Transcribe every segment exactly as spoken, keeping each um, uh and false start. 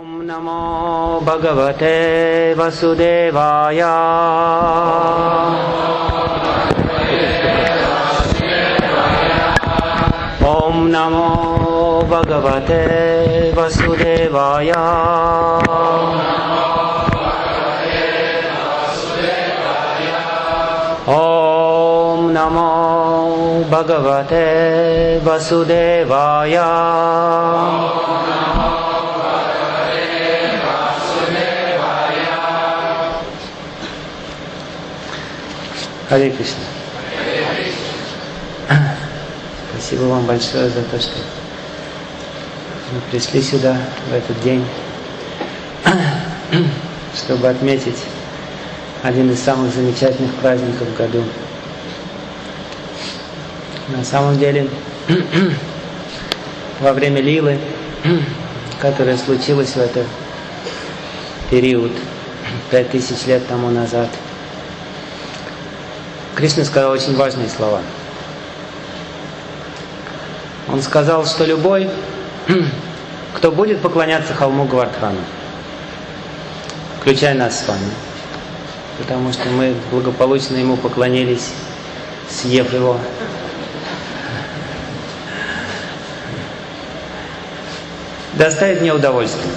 Om Namo Bhagavate Vasudevaya. Om Namo Bhagavate Vasudevaya. Om Namo Bhagavate Vasudevaya. Харе Кришна. Спасибо вам большое за то, что вы пришли сюда в этот день, чтобы отметить один из самых замечательных праздников в году. На самом деле, во время лилы, которая случилась в этот период, пять тысяч лет тому назад, Кришна сказал очень важные слова. Он сказал, что любой, кто будет поклоняться холму Гавардхану, включая нас с вами, потому что мы благополучно ему поклонились, съев его. Доставит мне удовольствие.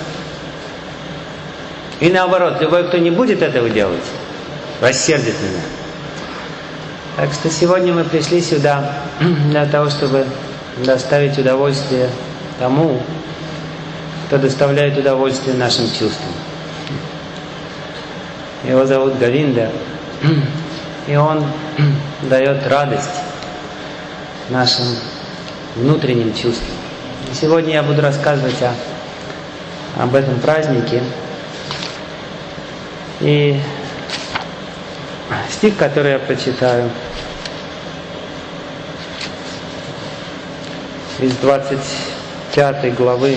И наоборот, любой, кто не будет этого делать, рассердит меня. Так что сегодня мы пришли сюда для того, чтобы доставить удовольствие тому, кто доставляет удовольствие нашим чувствам. Его зовут Говинда, и он дает радость нашим внутренним чувствам. И сегодня я буду рассказывать о, об этом празднике. И стих, который я прочитаю, из двадцать пятой главы.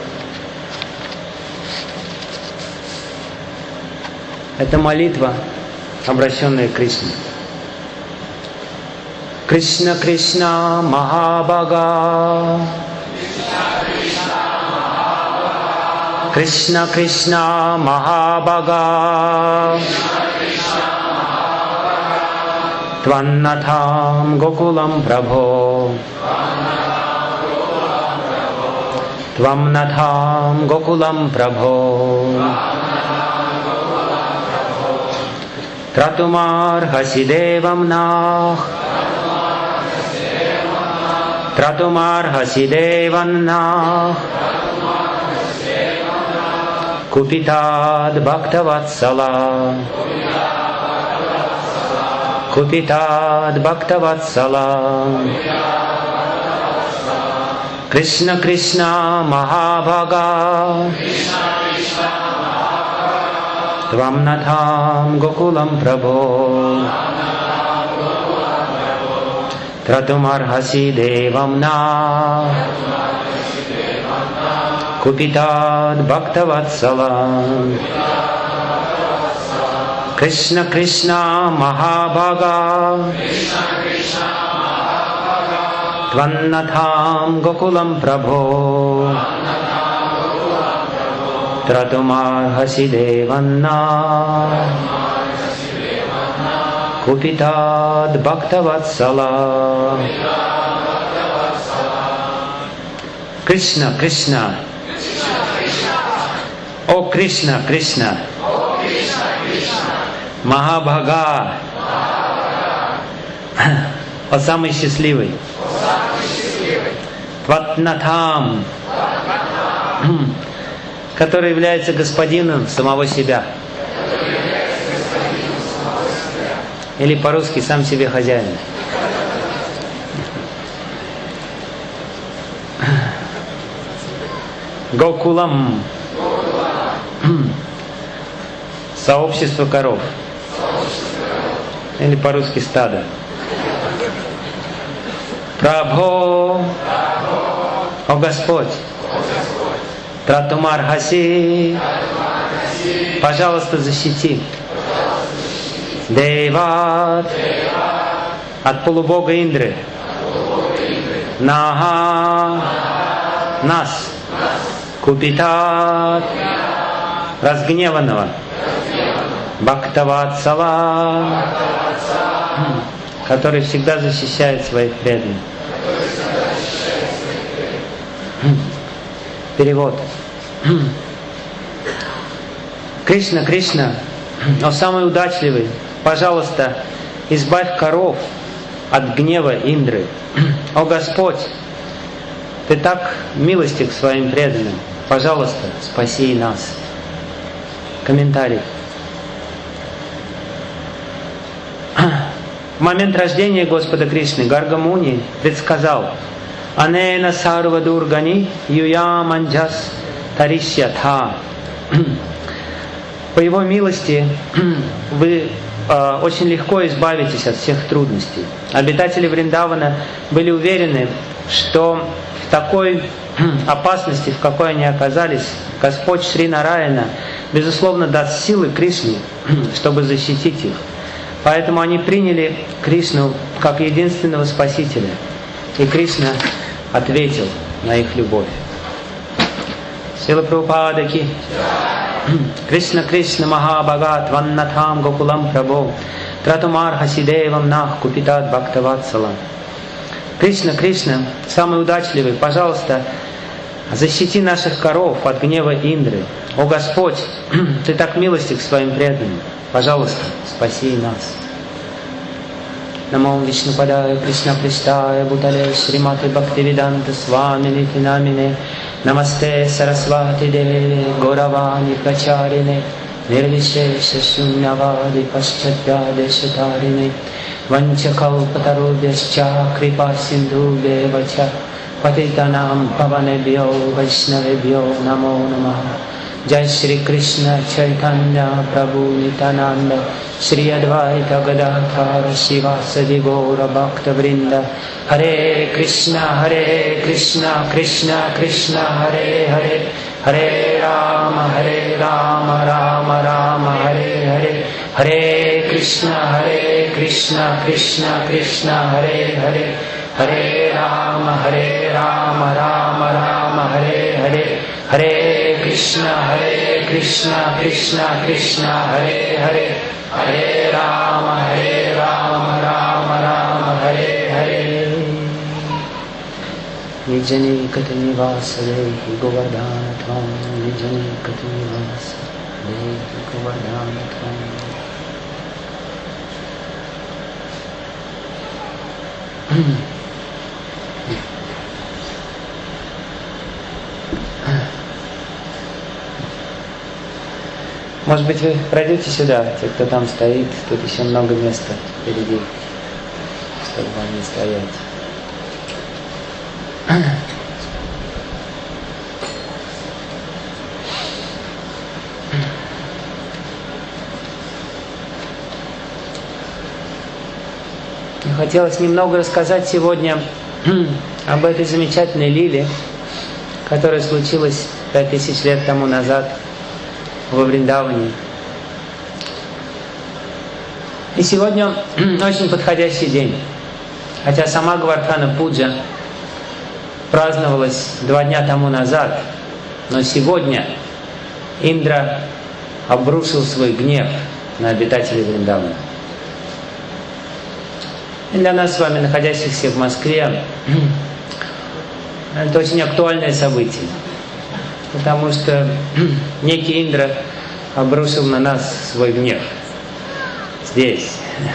Это молитва, обращенная к Кришне. Кришна, Кришна, Махабага. Кришна, Кришна, Махабага. Тваннатхам Гокулам Прабхо. Твамнатхам Гокулам Прабхо. Тратумар Хасидевам Нах. Тратумар Хасидевам Нах. Купитад Бхактаватсала. Купитад Бхактаватсала. Кришна, Кришна, Махабага. Твамнатхам Гокулам Прабхо. Тратумархаси Девам Нах. Купитад Бхактаватсала. Кришна, Кришна, Махабага. Тваннатхам Гокулам Прабхо. Тратумархаси Девам Нах. Купитад Бхактаватсала. Кришна, Кришна. О Кришна, Кришна. Махабага. О самый счастливый. Тватнатхам, который является господином самого себя. Или по-русски сам себе хозяин. Гокулам. Сообщество коров. Или по-русски стадо. Прабхо. О Господь. Тратумархаси. Пожалуйста, защити. Деват. От полубога Индры. Нага. Нас. Купитат, разгневанного, Бхактаватсала, который всегда защищает своих преданных. Перевод. Кришна, Кришна, о самый удачливый, пожалуйста, избавь коров от гнева Индры. О Господь, Ты так милостив к своим преданным, пожалуйста, спаси и нас. Комментарий. В момент рождения Господа Кришны Гарга Муни предсказал: «Анена сарва дургани юям анджас таришьятха». По Его милости вы э, очень легко избавитесь от всех трудностей. Обитатели Вриндавана были уверены, что в такой опасности, в какой они оказались, Господь Шри Нараяна, безусловно, даст силы Кришне, чтобы защитить их. Поэтому они приняли Кришну как единственного Спасителя. И Кришна ответил на их любовь. Сила Прабхупада ки. Кришна Кришна Махабагат Ваннатхам Гокулам Прабхо Тратумар Хасидевам Нах Купитат Бхактаватсала. Кришна Кришна, самый удачливый, пожалуйста, защити наших коров от гнева Индры. О Господь, Ты так милостив к своим преданным, пожалуйста, спаси нас. Намо Вишнупадая Кришна Приштая Бутале Шримати Бхактивиданта Свамини Финамине Намасте Сарасвати Деве Горавани Прачарине Нирвишеша Шуннавади Пашчадяде Шатарине Ванчакалпатарубhyascha Крипа Синдхубhyевача Патитанам Паванебхьо Вайшнавебхьо Намо Намаха. Jai Shri Krishna Chaitanya Prabhu Nityananda Shri Advaita Gadadhara Shivasadi Gaura Bhakta Vrinda. Hare Krishna Hare Krishna Krishna Krishna Hare Hare Hare Rama Hare Rama Rama Rama Hare Hare Hare Krishna Hare Krishna Krishna Krishna Hare Hare Hare Rama Hare Rama Rama Rama Hare Hare Hare Krishna Hare Krishna Krishna Krishna Hare Hare Hare Rama Hare Rama Rama Rama Hare Hare. Nijani Katanivasa Dehi Govardhana Tvam Nijani Katanivasa Dehi Govardhana Tvam. Может быть, вы пройдете сюда, те, кто там стоит, тут еще много места впереди, чтобы вам не стоять. Хотелось немного рассказать сегодня об этой замечательной лиле, которая случилась пять тысяч лет тому назад во Вриндаване. И сегодня очень подходящий день. Хотя сама Гавардхана Пуджа праздновалась два дня тому назад, но сегодня Индра обрушил свой гнев на обитателей Вриндавана. И для нас с вами, находящихся в Москве, это очень актуальное событие. Потому что некий Индра обрушил на нас свой гнев. Здесь.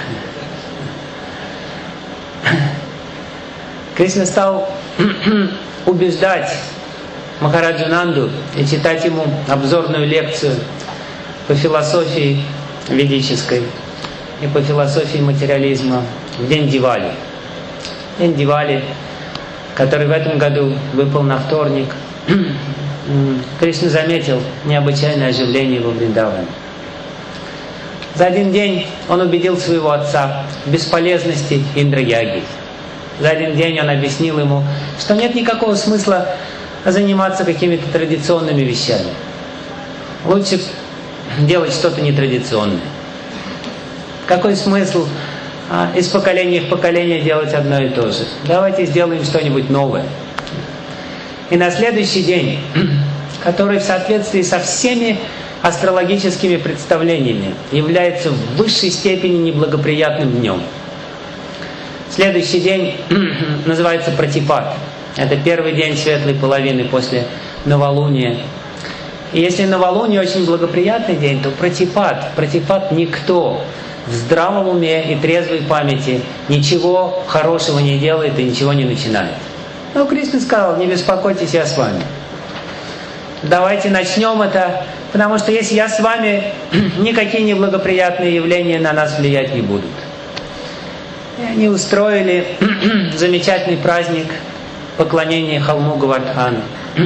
Кришна стал убеждать Махараджу Нанду и читать ему обзорную лекцию по философии ведической и по философии материализма в день Дивали. День Дивали, который в этом году выпал на вторник. Кришна заметил необычайное оживление во Вриндаване. За один день он убедил своего отца в бесполезности Индра-яги. За один день он объяснил ему, что нет никакого смысла заниматься какими-то традиционными вещами. Лучше делать что-то нетрадиционное. Какой смысл а, из поколения в поколение делать одно и то же? Давайте сделаем что-нибудь новое. И на следующий день который в соответствии со всеми астрологическими представлениями является в высшей степени неблагоприятным днем. Следующий день называется Пратипат. Это первый день светлой половины после новолуния. И если новолуние очень благоприятный день, то Пратипат, Пратипат никто в здравом уме и трезвой памяти ничего хорошего не делает и ничего не начинает. Но Кришна сказал: не беспокойтесь, я с вами. Давайте начнем это, потому что если я с вами, никакие неблагоприятные явления на нас влиять не будут. И они устроили замечательный праздник поклонения холму Говардхана.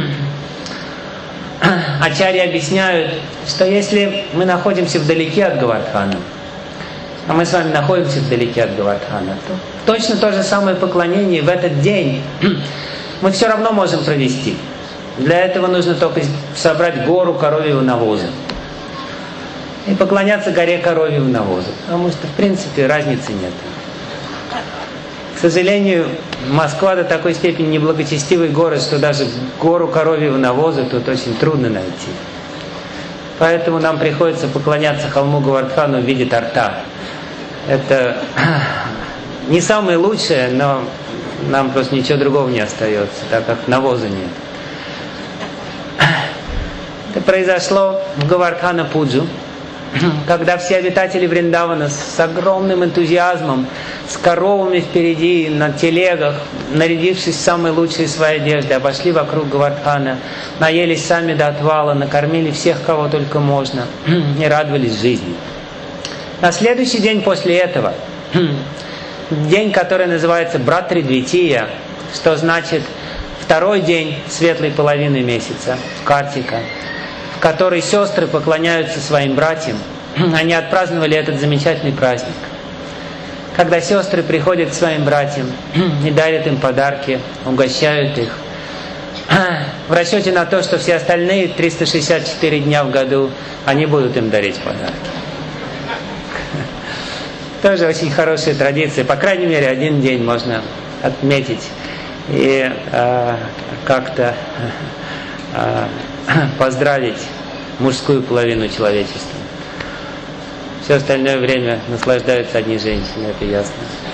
Ачарьи объясняют, что если мы находимся вдалеке от Говардхана, а мы с вами находимся вдалеке от Говардхана, то точно то же самое поклонение в этот день мы все равно можем провести. Для этого нужно только собрать гору коровьего навоза и поклоняться горе коровьего навоза, потому что в принципе разницы нет. К сожалению, Москва до такой степени неблагочестивый город, что даже гору коровьего навоза тут очень трудно найти. Поэтому нам приходится поклоняться холму Говардхану в виде торта. Это не самое лучшее, но нам просто ничего другого не остается, так как навоза нет. Это произошло в Говардхана-пуджу, когда все обитатели Вриндавана с огромным энтузиазмом, с коровами впереди, на телегах, нарядившись в самые лучшие свои одежды, обошли вокруг Говардхана, наелись сами до отвала, накормили всех, кого только можно, и радовались жизни. На следующий день после этого, день, который называется Братри-Двития, что значит второй день светлой половины месяца, Картика, в который сестры поклоняются своим братьям, они отпраздновали этот замечательный праздник. Когда сестры приходят к своим братьям и дарят им подарки, угощают их, в расчете на то, что все остальные триста шестьдесят четыре дня в году они будут им дарить подарки. Тоже очень хорошая традиция. По крайней мере, один день можно отметить и э, как-то э, поздравить мужскую половину человечества. Все остальное время наслаждаются одни женщины, это ясно.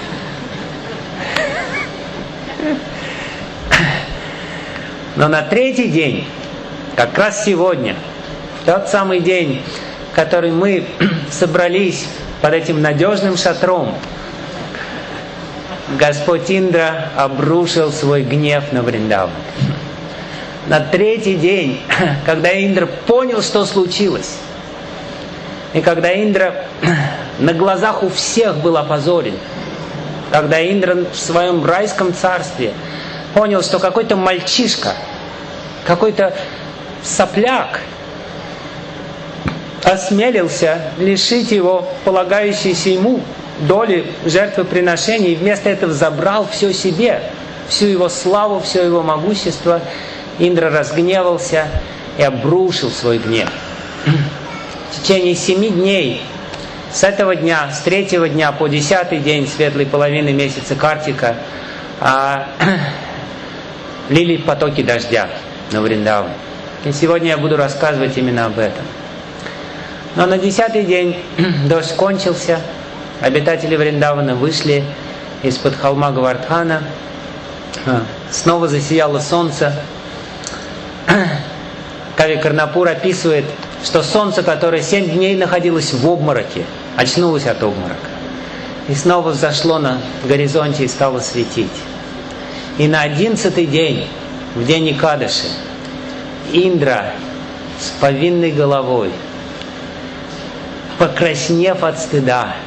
Но на третий день, как раз сегодня, тот самый день, в который мы собрались под этим надежным шатром, Господь Индра обрушил свой гнев на Вриндаван. На третий день, когда Индра понял, что случилось, и когда Индра на глазах у всех был опозорен, когда Индра в своем райском царстве понял, что какой-то мальчишка, какой-то сопляк осмелился лишить его полагающейся ему доли жертвоприношений, и вместо этого забрал все себе, всю его славу, все его могущество, Индра разгневался и обрушил свой гнев. В течение семи дней, с этого дня, с третьего дня по десятый день светлой половины месяца Картика, а, лили потоки дождя на Вриндаван. И сегодня я буду рассказывать именно об этом. Но на десятый день дождь кончился, обитатели Вриндавана вышли из-под холма Говардхана, снова засияло солнце. Кави Карнапур описывает, что солнце, которое семь дней находилось в обмороке, очнулось от обморока. И снова взошло на горизонте и стало светить. И на одиннадцатый день, в день Экадаши, Индра с повинной головой, покраснев от стыда,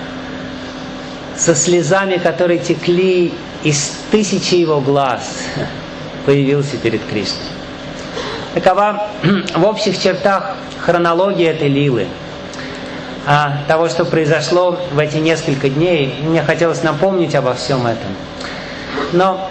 со слезами, которые текли из тысячи его глаз, появился перед Кришной. Такова в общих чертах хронология этой лилы, а, того, что произошло в эти несколько дней. Мне хотелось напомнить обо всем этом. Но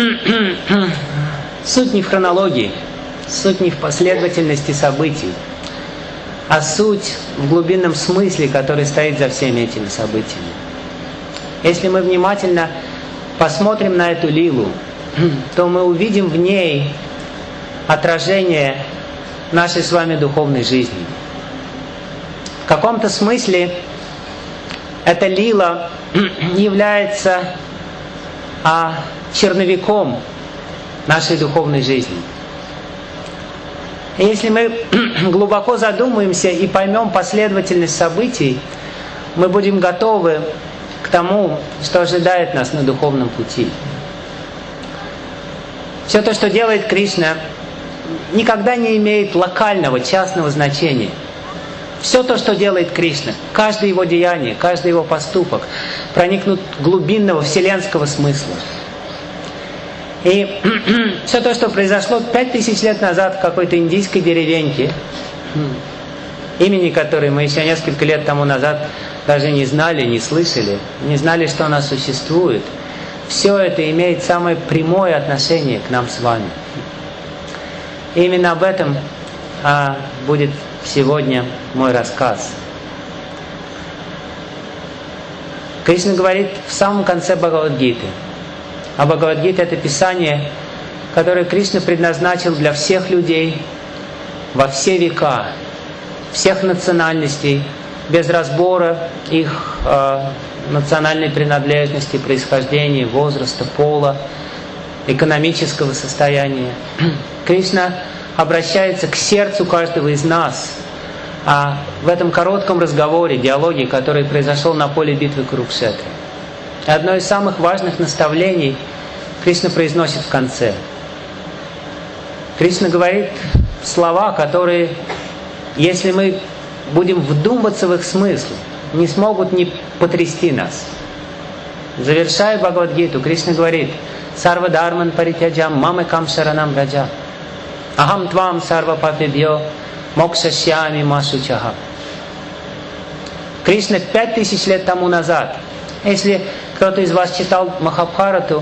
суть не в хронологии, суть не в последовательности событий, а суть в глубинном смысле, который стоит за всеми этими событиями. Если мы внимательно посмотрим на эту лилу, то мы увидим в ней отражение нашей с вами духовной жизни. В каком-то смысле эта лила является а, черновиком нашей духовной жизни. И если мы глубоко задумаемся и поймем последовательность событий, мы будем готовы к тому, что ожидает нас на духовном пути. Все то, что делает Кришна, никогда не имеет локального, частного значения. Все то, что делает Кришна, каждое его деяние, каждый его поступок проникнут глубинного вселенского смысла. И все то, что произошло пять тысяч лет назад в какой-то индийской деревеньке, имени которой мы еще несколько лет тому назад даже не знали, не слышали, не знали, что она существует, все это имеет самое прямое отношение к нам с вами. И именно об этом а, будет сегодня мой рассказ. Кришна говорит в самом конце Бхагавад-гиты. А Бхагавад-гита — это писание, которое Кришна предназначил для всех людей во все века, всех национальностей, без разбора их э, национальной принадлежности, происхождения, возраста, пола, экономического состояния. Кришна обращается к сердцу каждого из нас. А в этом коротком разговоре, диалоге, который произошел на поле битвы Курукшетры, одно из самых важных наставлений Кришна произносит в конце. Кришна говорит слова, которые, если мы будем вдумываться в их смысл, не смогут не потрясти нас. Завершая Бхагавад-гиту, Кришна говорит: «Сарва дарман паритяджам мамекам шаранам раджа, ахам твам сарва папебьё мокшашьями масучаха». Кришна пять тысяч лет тому назад, если кто-то из вас читал Махабхарату,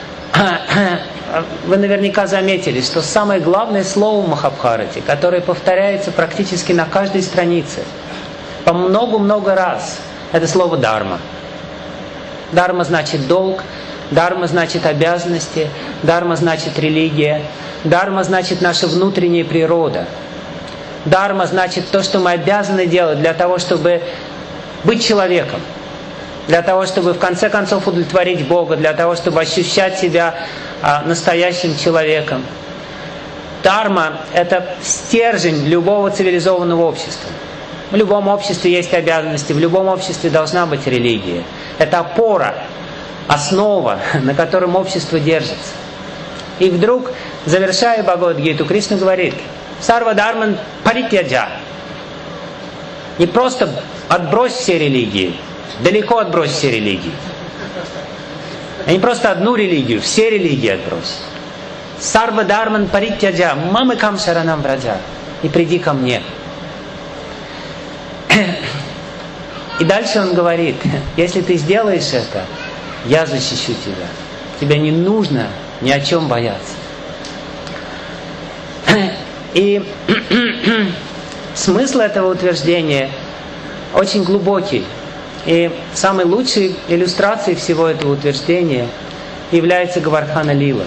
вы наверняка заметили, что самое главное слово в Махабхарате, которое повторяется практически на каждой странице, по много-много раз, это слово «дарма». Дарма значит долг, дарма значит обязанности, дарма значит религия, дарма значит наша внутренняя природа. Дарма значит то, что мы обязаны делать для того, чтобы быть человеком, для того, чтобы в конце концов удовлетворить Бога, для того, чтобы ощущать себя а, настоящим человеком. Дарма – это стержень любого цивилизованного общества. В любом обществе есть обязанности, в любом обществе должна быть религия. Это опора, основа, на котором общество держится. И вдруг, завершая Бхагавад-гиту, Кришна говорит: «Сарва дарман паритяджа». Не просто отбрось все религии, далеко отбрось все религии. А не просто одну религию, все религии отбрось. «Сарва дарман паритяджа мамекам шаранам раджа». И приди ко мне. И дальше он говорит: если ты сделаешь это, я защищу тебя. Тебе не нужно ни о чем бояться. И смысл этого утверждения очень глубокий. И самой лучшей иллюстрацией всего этого утверждения является Говардхана Лила.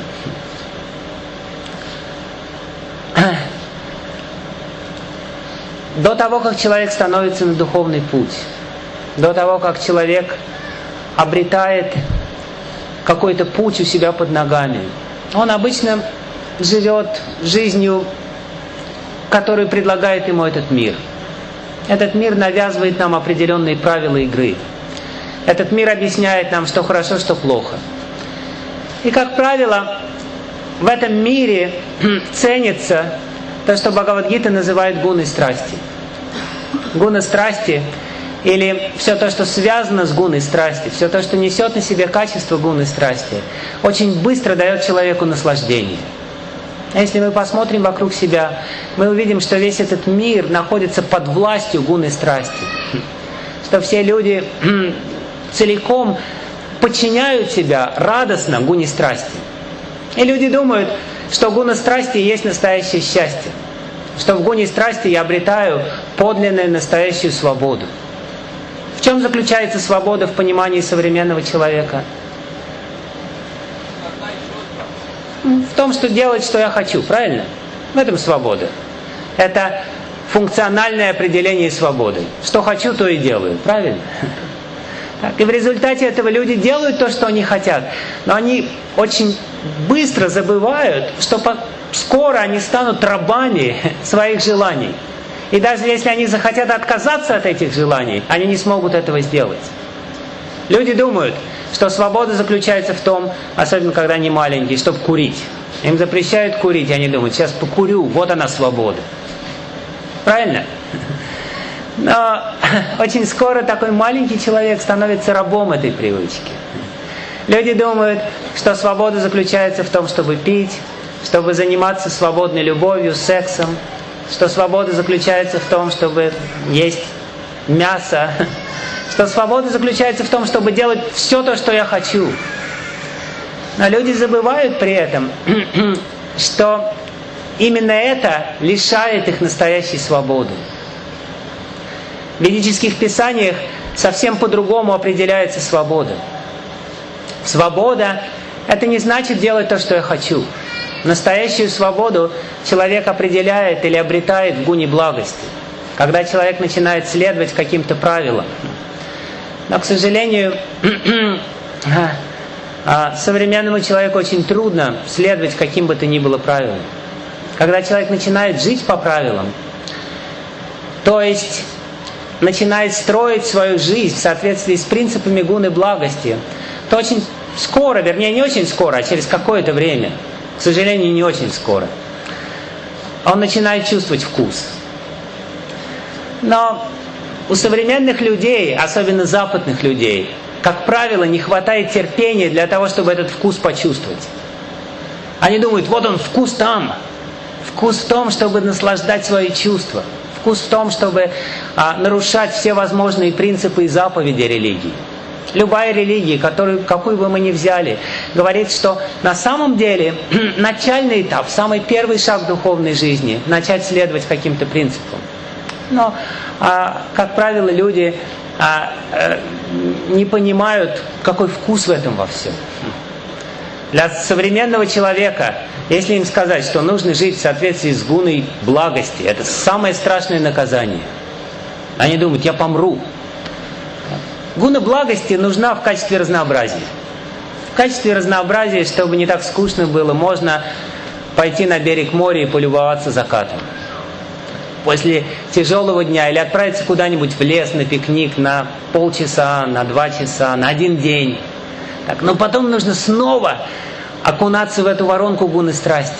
До того, как человек становится на духовный путь, до того, как человек обретает какой-то путь у себя под ногами, он обычно живет жизнью, которую предлагает ему этот мир. Этот мир навязывает нам определенные правила игры. Этот мир объясняет нам, что хорошо, что плохо. И, как правило, в этом мире ценится то, что Бхагавад-гита называет гуной страсти. Гуна страсти, или все то, что связано с гуной страсти, все то, что несет на себе качество гуны страсти, очень быстро дает человеку наслаждение. Если мы посмотрим вокруг себя, мы увидим, что весь этот мир находится под властью гуны страсти. Что все люди целиком подчиняют себя радостно гуне страсти. И люди думают, что гуна страсти есть настоящее счастье. Что в гуне страсти я обретаю подлинную настоящую свободу. В чем заключается свобода в понимании современного человека? В том, что делать, что я хочу, правильно? В этом свобода. это функциональное определение свободы. Что хочу, то и делаю. Правильно? Так, и в результате этого люди делают то, что они хотят. Но они очень быстро забывают, что скоро они станут рабами своих желаний. И даже если они захотят отказаться от этих желаний, они не смогут этого сделать. Люди думают, что свобода заключается в том, особенно когда они маленькие, чтобы курить. Им запрещают курить, и они думают, сейчас покурю, вот она свобода. Правильно? Но очень скоро такой маленький человек становится рабом этой привычки. Люди думают, что свобода заключается в том, чтобы пить, чтобы заниматься свободной любовью, сексом, что свобода заключается в том, чтобы есть мясо, что свобода заключается в том, чтобы делать все то, что я хочу. Но люди забывают при этом, что именно это лишает их настоящей свободы. В ведических писаниях совсем по-другому определяется свобода. Свобода – это не значит делать то, что я хочу. Настоящую свободу человек определяет или обретает в гуне благости, когда человек начинает следовать каким-то правилам. Но, к сожалению, современному человеку очень трудно следовать каким бы то ни было правилам. Когда человек начинает жить по правилам, то есть начинает строить свою жизнь в соответствии с принципами гуны благости, то очень скоро, вернее не очень скоро, а через какое-то время, к сожалению, не очень скоро, он начинает чувствовать вкус. Но у современных людей, особенно западных людей, как правило, не хватает терпения для того, чтобы этот вкус почувствовать. Они думают, вот он, вкус там. Вкус в том, чтобы наслаждать свои чувства. Вкус в том, чтобы а, нарушать все возможные принципы и заповеди религии. Любая религия, которую, какую бы мы ни взяли, говорит, что на самом деле начальный этап, самый первый шаг в духовной жизни – начать следовать каким-то принципам. Но, а, как правило, люди а, а, не понимают, какой вкус в этом во всем. Для современного человека, если им сказать, что нужно жить в соответствии с гуной благости, это самое страшное наказание. Они думают, я помру. Гуна благости нужна в качестве разнообразия. В качестве разнообразия, чтобы не так скучно было, можно пойти на берег моря и полюбоваться закатом. После тяжелого дня или отправиться куда-нибудь в лес на пикник на полчаса, на два часа, на один день. Так, но потом нужно снова окунаться в эту воронку гуны страсти.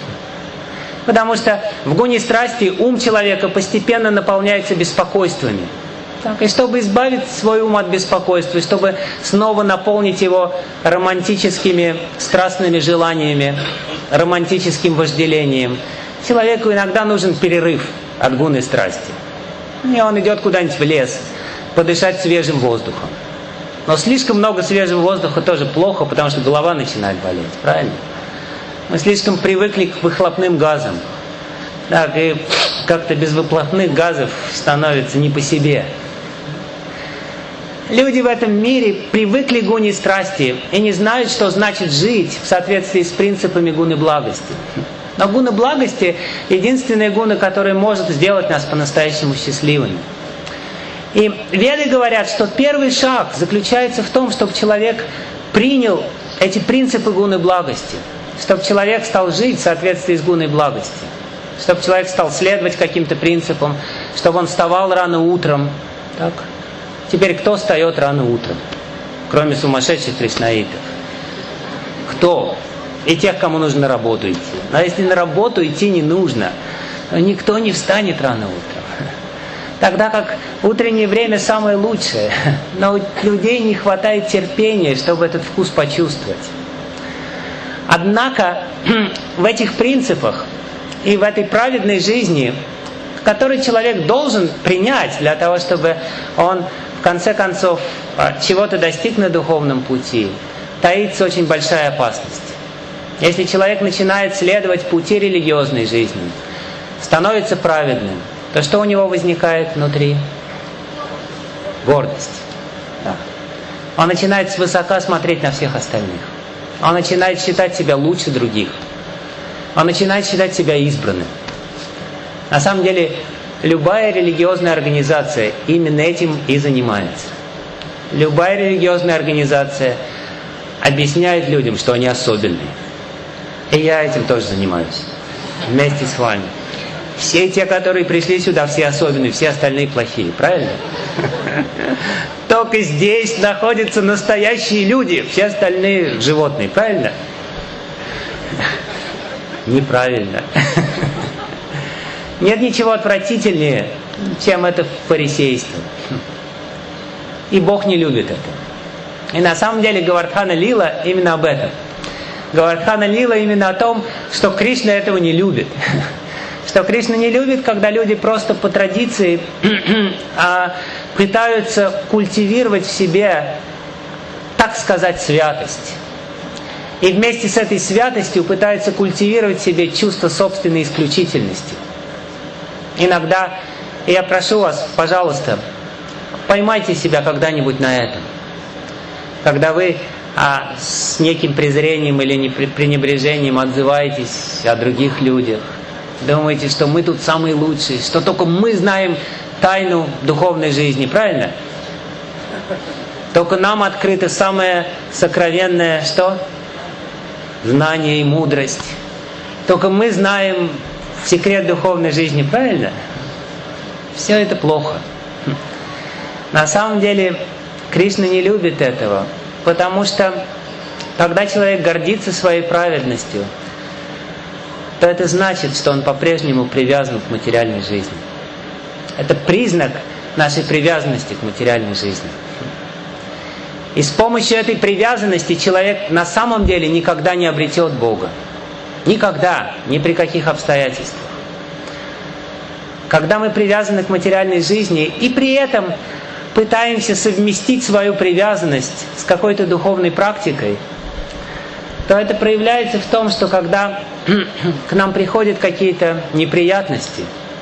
Потому что в гуне страсти ум человека постепенно наполняется беспокойствами. Так, и чтобы избавить свой ум от беспокойства, и чтобы снова наполнить его романтическими страстными желаниями, романтическим вожделением, человеку иногда нужен перерыв от гуны страсти. И он идет куда-нибудь в лес, подышать свежим воздухом. Но слишком много свежего воздуха тоже плохо, потому что голова начинает болеть, правильно? Мы слишком привыкли к выхлопным газам. Так, и как-то без выхлопных газов становится не по себе. Люди в этом мире привыкли к гуне страсти и не знают, что значит жить в соответствии с принципами гуны благости. Но гуна благости – единственная гуна, которая может сделать нас по-настоящему счастливыми. И веды говорят, что первый шаг заключается в том, чтобы человек принял эти принципы гуны благости, чтобы человек стал жить в соответствии с гуной благости, чтобы человек стал следовать каким-то принципам, чтобы он вставал рано утром. Так? Теперь кто встает рано утром, кроме сумасшедших кришнаитов? Кто? И тех, кому нужно на работу идти. Но если на работу идти не нужно, то никто не встанет рано утром. Тогда как утреннее время самое лучшее. Но у людей не хватает терпения, чтобы этот вкус почувствовать. Однако в этих принципах и в этой праведной жизни, которую человек должен принять для того, чтобы он в конце концов чего-то достиг на духовном пути, таится очень большая опасность. Если человек начинает следовать пути религиозной жизни, становится праведным, то что у него возникает внутри? Гордость. Да. Он начинает свысока смотреть на всех остальных. Он начинает считать себя лучше других. Он начинает считать себя избранным. На самом деле, любая религиозная организация именно этим и занимается. Любая религиозная организация объясняет людям, что они особенные. И я этим тоже занимаюсь. Вместе с вами. Все те, которые пришли сюда, все особенные, все остальные плохие. Правильно? Только здесь находятся настоящие люди, все остальные животные. Правильно? Неправильно. Нет ничего отвратительнее, чем это фарисейство. И Бог не любит это. И на самом деле Говардхана Лила именно об этом. Говардхана Лила именно о том, что Кришна этого не любит. Что Кришна не любит, когда люди просто по традиции пытаются культивировать в себе, так сказать, святость. И вместе с этой святостью пытаются культивировать в себе чувство собственной исключительности. Иногда, я прошу вас, пожалуйста, поймайте себя когда-нибудь на этом. Когда вы а, с неким презрением или пренебрежением отзываетесь о других людях, думаете, что мы тут самые лучшие, что только мы знаем тайну духовной жизни, правильно? Только нам открыто самое сокровенное, что? Знание и мудрость. Только мы знаем секрет духовной жизни, правильно? Все это плохо. На самом деле, Кришна не любит этого, потому что, когда человек гордится своей праведностью, то это значит, что он по-прежнему привязан к материальной жизни. Это признак нашей привязанности к материальной жизни. И с помощью этой привязанности человек на самом деле никогда не обретет Бога. Никогда, ни при каких обстоятельствах. Когда мы привязаны к материальной жизни и при этом пытаемся совместить свою привязанность с какой-то духовной практикой, то это проявляется в том, что когда к нам приходят какие-то неприятности,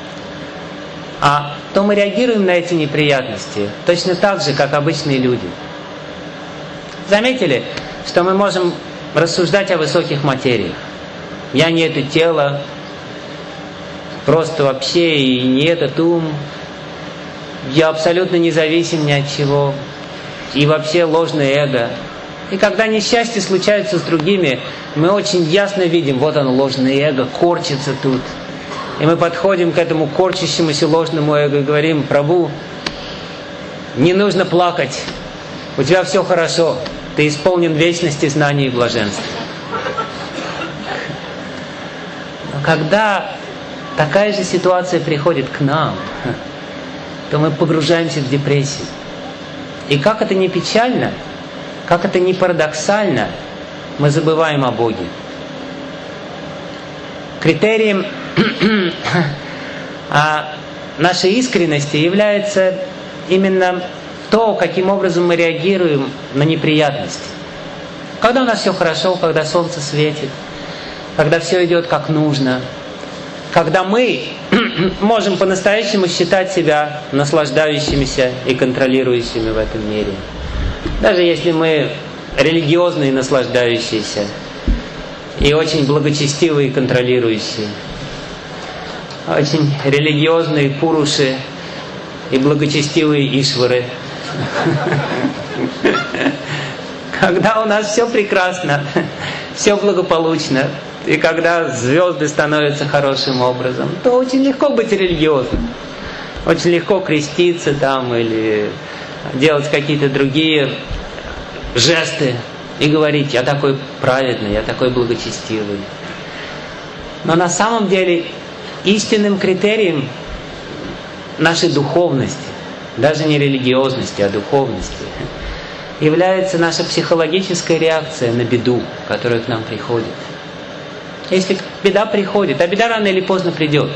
а то мы реагируем на эти неприятности точно так же, как обычные люди. Заметили, что мы можем рассуждать о высоких материях? Я не это тело, просто вообще и не этот ум, я абсолютно независим ни от чего, и вообще ложное эго. И когда несчастья случаются с другими, мы очень ясно видим, вот оно, ложное эго, корчится тут. И мы подходим к этому корчащемуся ложному эго и говорим: Прабху, не нужно плакать, у тебя все хорошо, ты исполнен вечности, знания и блаженства. Но когда такая же ситуация приходит к нам, то мы погружаемся в депрессию. И как это ни печально, как это ни парадоксально, мы забываем о Боге. Критерием нашей искренности является именно то, каким образом мы реагируем на неприятности. Когда у нас все хорошо, когда солнце светит, когда все идет как нужно, когда мы можем по-настоящему считать себя наслаждающимися и контролирующими в этом мире. Даже если мы религиозные наслаждающиеся и очень благочестивые и контролирующие, очень религиозные пуруши и благочестивые ишвары. Когда у нас все прекрасно, все благополучно, и когда звезды становятся хорошим образом, то очень легко быть религиозным. Очень легко креститься там или делать какие-то другие жесты и говорить: я такой праведный, я такой благочестивый. Но на самом деле истинным критерием нашей духовности, даже не религиозности, а духовности, является наша психологическая реакция на беду, которая к нам приходит. Если беда приходит, а беда рано или поздно придет.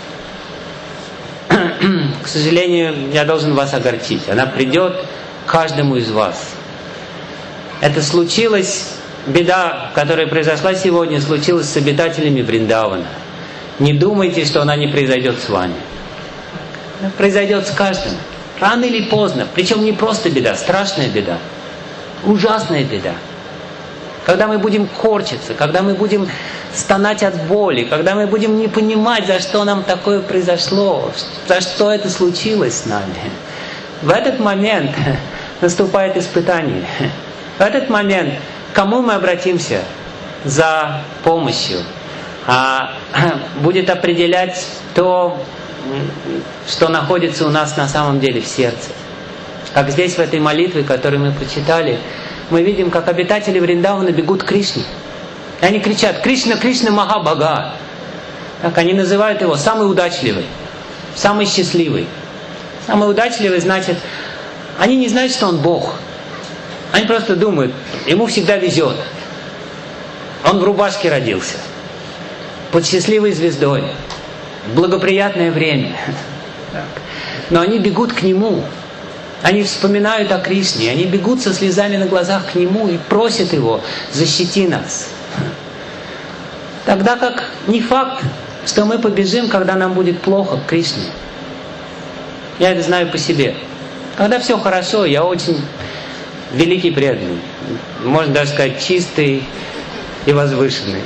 К сожалению, я должен вас огорчить. Она придет каждому из вас. Это случилось, беда, которая произошла сегодня, случилась с обитателями Вриндавана. Не думайте, что она не произойдет с вами. Она произойдет с каждым. Рано или поздно. Причем не просто беда, страшная беда. Ужасная беда. когда мы будем корчиться, когда мы будем стонать от боли, когда мы будем не понимать, за что нам такое произошло, за что это случилось с нами. В этот момент наступает испытание. В этот момент к кому мы обратимся за помощью, а будет определять то, что находится у нас на самом деле в сердце. Как здесь в этой молитве, которую мы прочитали, мы видим, как обитатели Вриндавана бегут к Кришне. И они кричат: «Кришна, Кришна, Махабага!» Так они называют его самый удачливый, самый счастливый. Самый удачливый значит, они не знают, что он Бог. Они просто думают, ему всегда везет. Он в рубашке родился, под счастливой звездой, в благоприятное время. Но они бегут к нему. Они вспоминают о Кришне, они бегут со слезами на глазах к нему и просят его: защити нас. Тогда как не факт, что мы побежим, когда нам будет плохо, к Кришне. Я это знаю по себе. Когда все хорошо, я очень великий преданный. Можно даже сказать, чистый и возвышенный.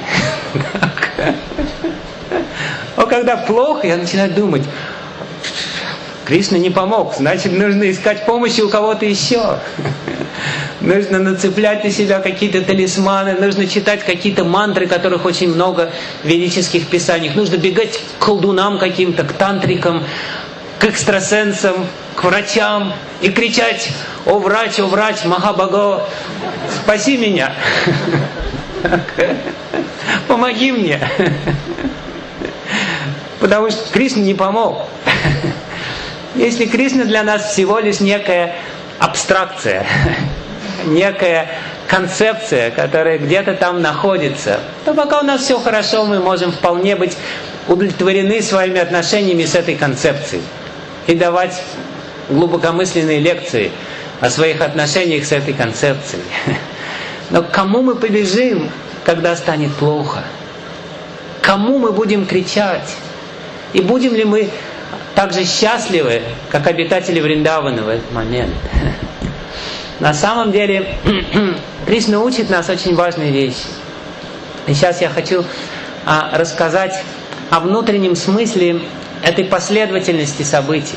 А когда плохо, я начинаю думать: Кришна не помог, значит, нужно искать помощи у кого-то еще. Нужно нацеплять на себя какие-то талисманы, нужно читать какие-то мантры, которых очень много в ведических писаниях. Нужно бегать к колдунам каким-то, к тантрикам, к экстрасенсам, к врачам и кричать: «О врач, о врач, Махабаго, спаси меня! Помоги мне!» Потому что Кришна не помог. Если Кришна для нас всего лишь некая абстракция, некая концепция, которая где-то там находится, то пока у нас все хорошо, мы можем вполне быть удовлетворены своими отношениями с этой концепцией и давать глубокомысленные лекции о своих отношениях с этой концепцией. Но к кому мы побежим, когда станет плохо? К кому мы будем кричать? И будем ли мы так же счастливы, как обитатели Вриндавана в этот момент? На самом деле, Кришна учит нас очень важные вещи. И сейчас я хочу а, рассказать о внутреннем смысле этой последовательности событий.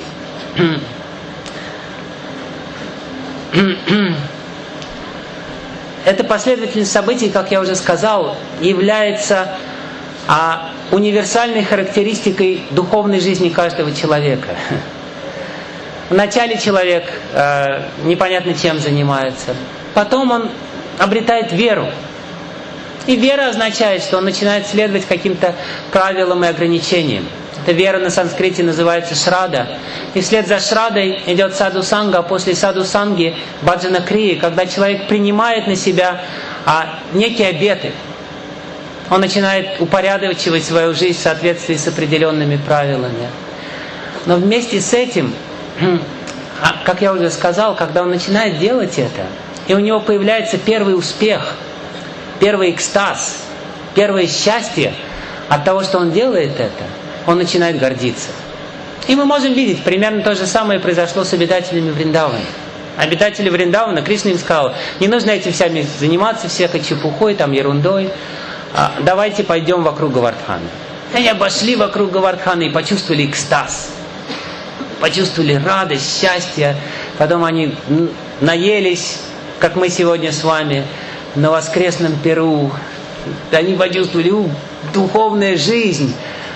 Эта последовательность событий, как я уже сказал, является а, универсальной характеристикой духовной жизни каждого человека. Вначале человек э, непонятно чем занимается, потом он обретает веру. И вера означает, что он начинает следовать каким-то правилам и ограничениям. Эта вера на санскрите называется шрада. И вслед за шрадой идет саду-санга, а после саду-санги баджана-крии, когда человек принимает на себя а, некие обеты. Он начинает упорядочивать свою жизнь в соответствии с определенными правилами. Но вместе с этим, как я уже сказал, когда он начинает делать это, и у него появляется первый успех, первый экстаз, первое счастье от того, что он делает это, он начинает гордиться. И мы можем видеть, примерно то же самое произошло с обитателями Вриндавана. Обитатели Вриндавана, Кришна им сказал: не нужно этим всеми заниматься, всякой чепухой, там, ерундой. А, давайте пойдем вокруг Говардхана. И они обошли вокруг Говардхана и почувствовали экстаз. Почувствовали радость, счастье. Потом они наелись, как мы сегодня с вами, на воскресном пиру. Они почувствовали у, духовная жизнь.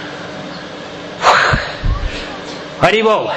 Харибол!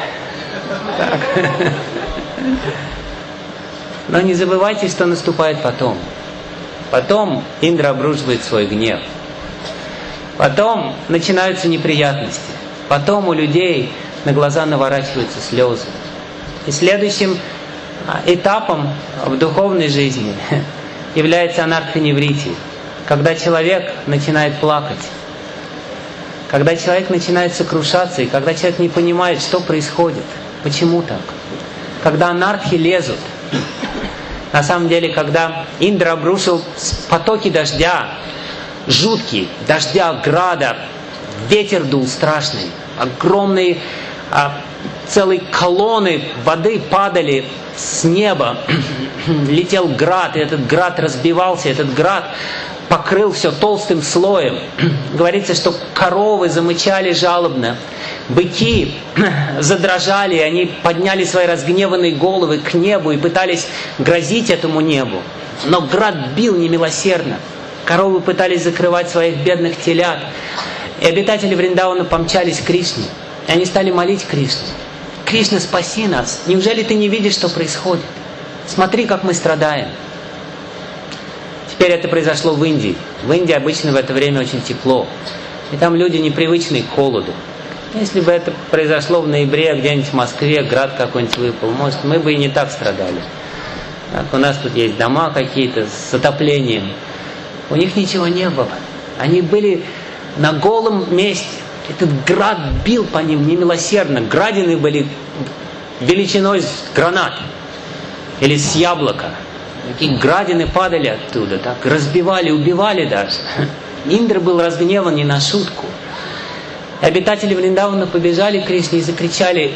Но не забывайте, что наступает потом. Потом Индра обрушивает свой гнев. Потом начинаются неприятности. Потом у людей на глаза наворачиваются слезы. И следующим этапом в духовной жизни является анарханеврити, когда человек начинает плакать, когда человек начинает сокрушаться, и когда человек не понимает, что происходит, почему так, когда анархи лезут. На самом деле, когда Индра обрушил потоки дождя, жуткие, дождя, града, ветер дул страшный, огромные а, целые колонны воды падали с неба, летел град, и этот град разбивался, этот град покрыл все толстым слоем. Говорится, что коровы замычали жалобно, быки задрожали, они подняли свои разгневанные головы к небу и пытались грозить этому небу. Но град бил немилосердно. Коровы пытались закрывать своих бедных телят. И обитатели Вриндавана помчались к Кришне. И они стали молить Кришну: Кришна, спаси нас! Неужели ты не видишь, что происходит? Смотри, как мы страдаем. Теперь это произошло в Индии. В Индии обычно в это время очень тепло. И там люди непривычные к холоду. Если бы это произошло в ноябре, где-нибудь в Москве, град какой-нибудь выпал, может, мы бы и не так страдали. Так, у нас тут есть дома какие-то с отоплением. У них ничего не было. Они были на голом месте. Этот град бил по ним немилосердно. Градины были величиной с гранат или с яблока. Такие градины падали оттуда, так разбивали, убивали даже. Индра был разгневан не на шутку. И обитатели Вриндавана побежали к Кришне и закричали: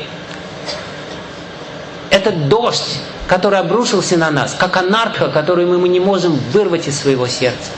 этот дождь, который обрушился на нас, как анарха, которую мы не можем вырвать из своего сердца.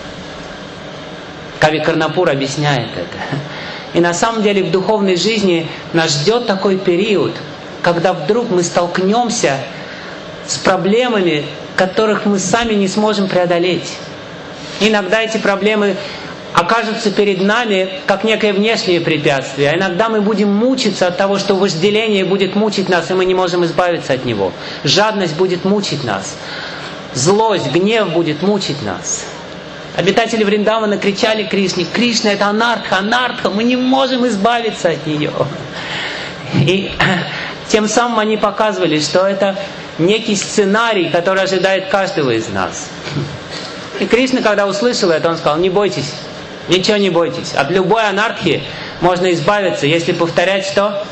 Кави Карнапур объясняет это. И на самом деле в духовной жизни нас ждет такой период, когда вдруг мы столкнемся с проблемами, которых мы сами не сможем преодолеть. Иногда эти проблемы окажутся перед нами как некое внешнее препятствие, а иногда мы будем мучиться от того, что вожделение будет мучить нас, и мы не можем избавиться от него. Жадность будет мучить нас. Злость, гнев будет мучить нас. Обитатели Вриндавана кричали Кришне: Кришна, это анарха, анарха, мы не можем избавиться от нее. И тем самым они показывали, что это некий сценарий, который ожидает каждого из нас. И Кришна, когда услышал это, он сказал: не бойтесь, ничего не бойтесь. От любой анархии можно избавиться, если повторять что?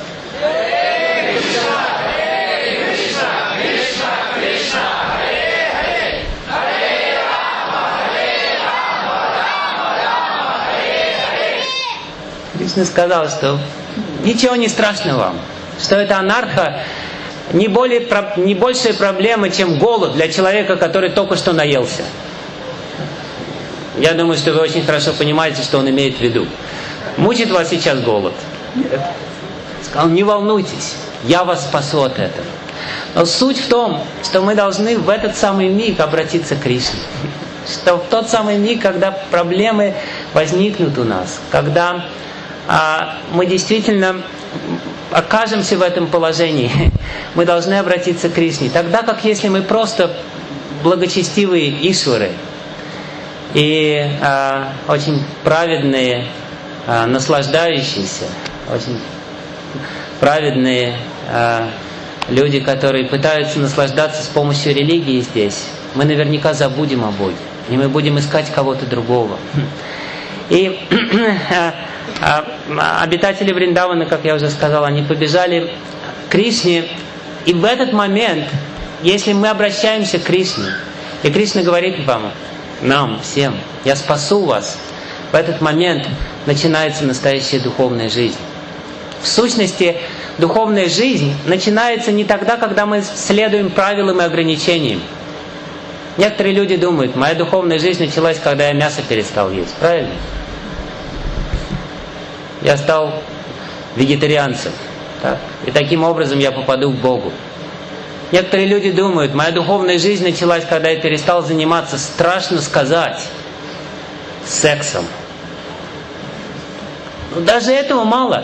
Кришна сказал, что ничего не страшно вам, что эта анарха не, более, не большая проблема, чем голод для человека, который только что наелся. Я думаю, что вы очень хорошо понимаете, что он имеет в виду. Мучит вас сейчас голод. Сказал: не волнуйтесь, я вас спасу от этого. Но суть в том, что мы должны в этот самый миг обратиться к Кришне. Что в тот самый миг, когда проблемы возникнут у нас, когда а, мы действительно окажемся в этом положении, мы должны обратиться к Кришне. Тогда как если мы просто благочестивые ишвары и а, очень праведные, а, наслаждающиеся, очень праведные а, люди, которые пытаются наслаждаться с помощью религии здесь, мы наверняка забудем о Боге, и мы будем искать кого-то другого. И обитатели Вриндавана, как я уже сказал, они побежали к Кришне, и в этот момент, если мы обращаемся к Кришне, и Кришна говорит вам, нам, всем: я спасу вас, в этот момент начинается настоящая духовная жизнь. В сущности, духовная жизнь начинается не тогда, когда мы следуем правилам и ограничениям. Некоторые люди думают: моя духовная жизнь началась, когда я мясо перестал есть. Правильно? Я стал вегетарианцем. Так? И таким образом я попаду к Богу. Некоторые люди думают: моя духовная жизнь началась, когда я перестал заниматься, страшно сказать, сексом. Но даже этого мало.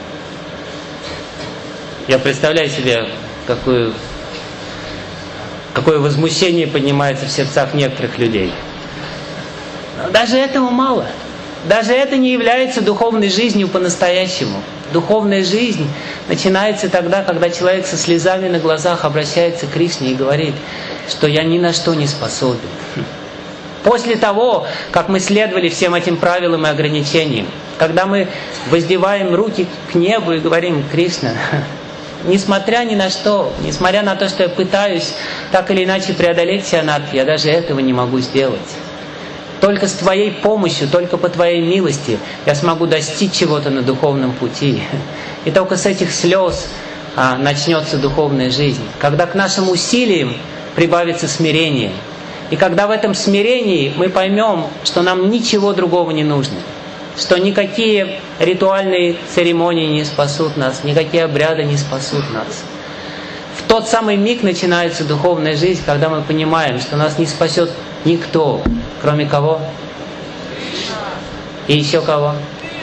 Я представляю себе, какую, какое возмущение поднимается в сердцах некоторых людей. Но даже этого мало. Даже это не является духовной жизнью по-настоящему. Духовная жизнь начинается тогда, когда человек со слезами на глазах обращается к Кришне и говорит, что я ни на что не способен. После того, как мы следовали всем этим правилам и ограничениям, когда мы воздеваем руки к небу и говорим: Кришна, несмотря ни на что, несмотря на то, что я пытаюсь так или иначе преодолеть все анархии, я даже этого не могу сделать. Только с Твоей помощью, только по Твоей милости я смогу достичь чего-то на духовном пути. И только с этих слез а, начнется духовная жизнь. Когда к нашим усилиям прибавится смирение. И когда в этом смирении мы поймем, что нам ничего другого не нужно, что никакие ритуальные церемонии не спасут нас, никакие обряды не спасут нас. В тот самый миг начинается духовная жизнь, когда мы понимаем, что нас не спасет никто, кроме кого? И еще кого?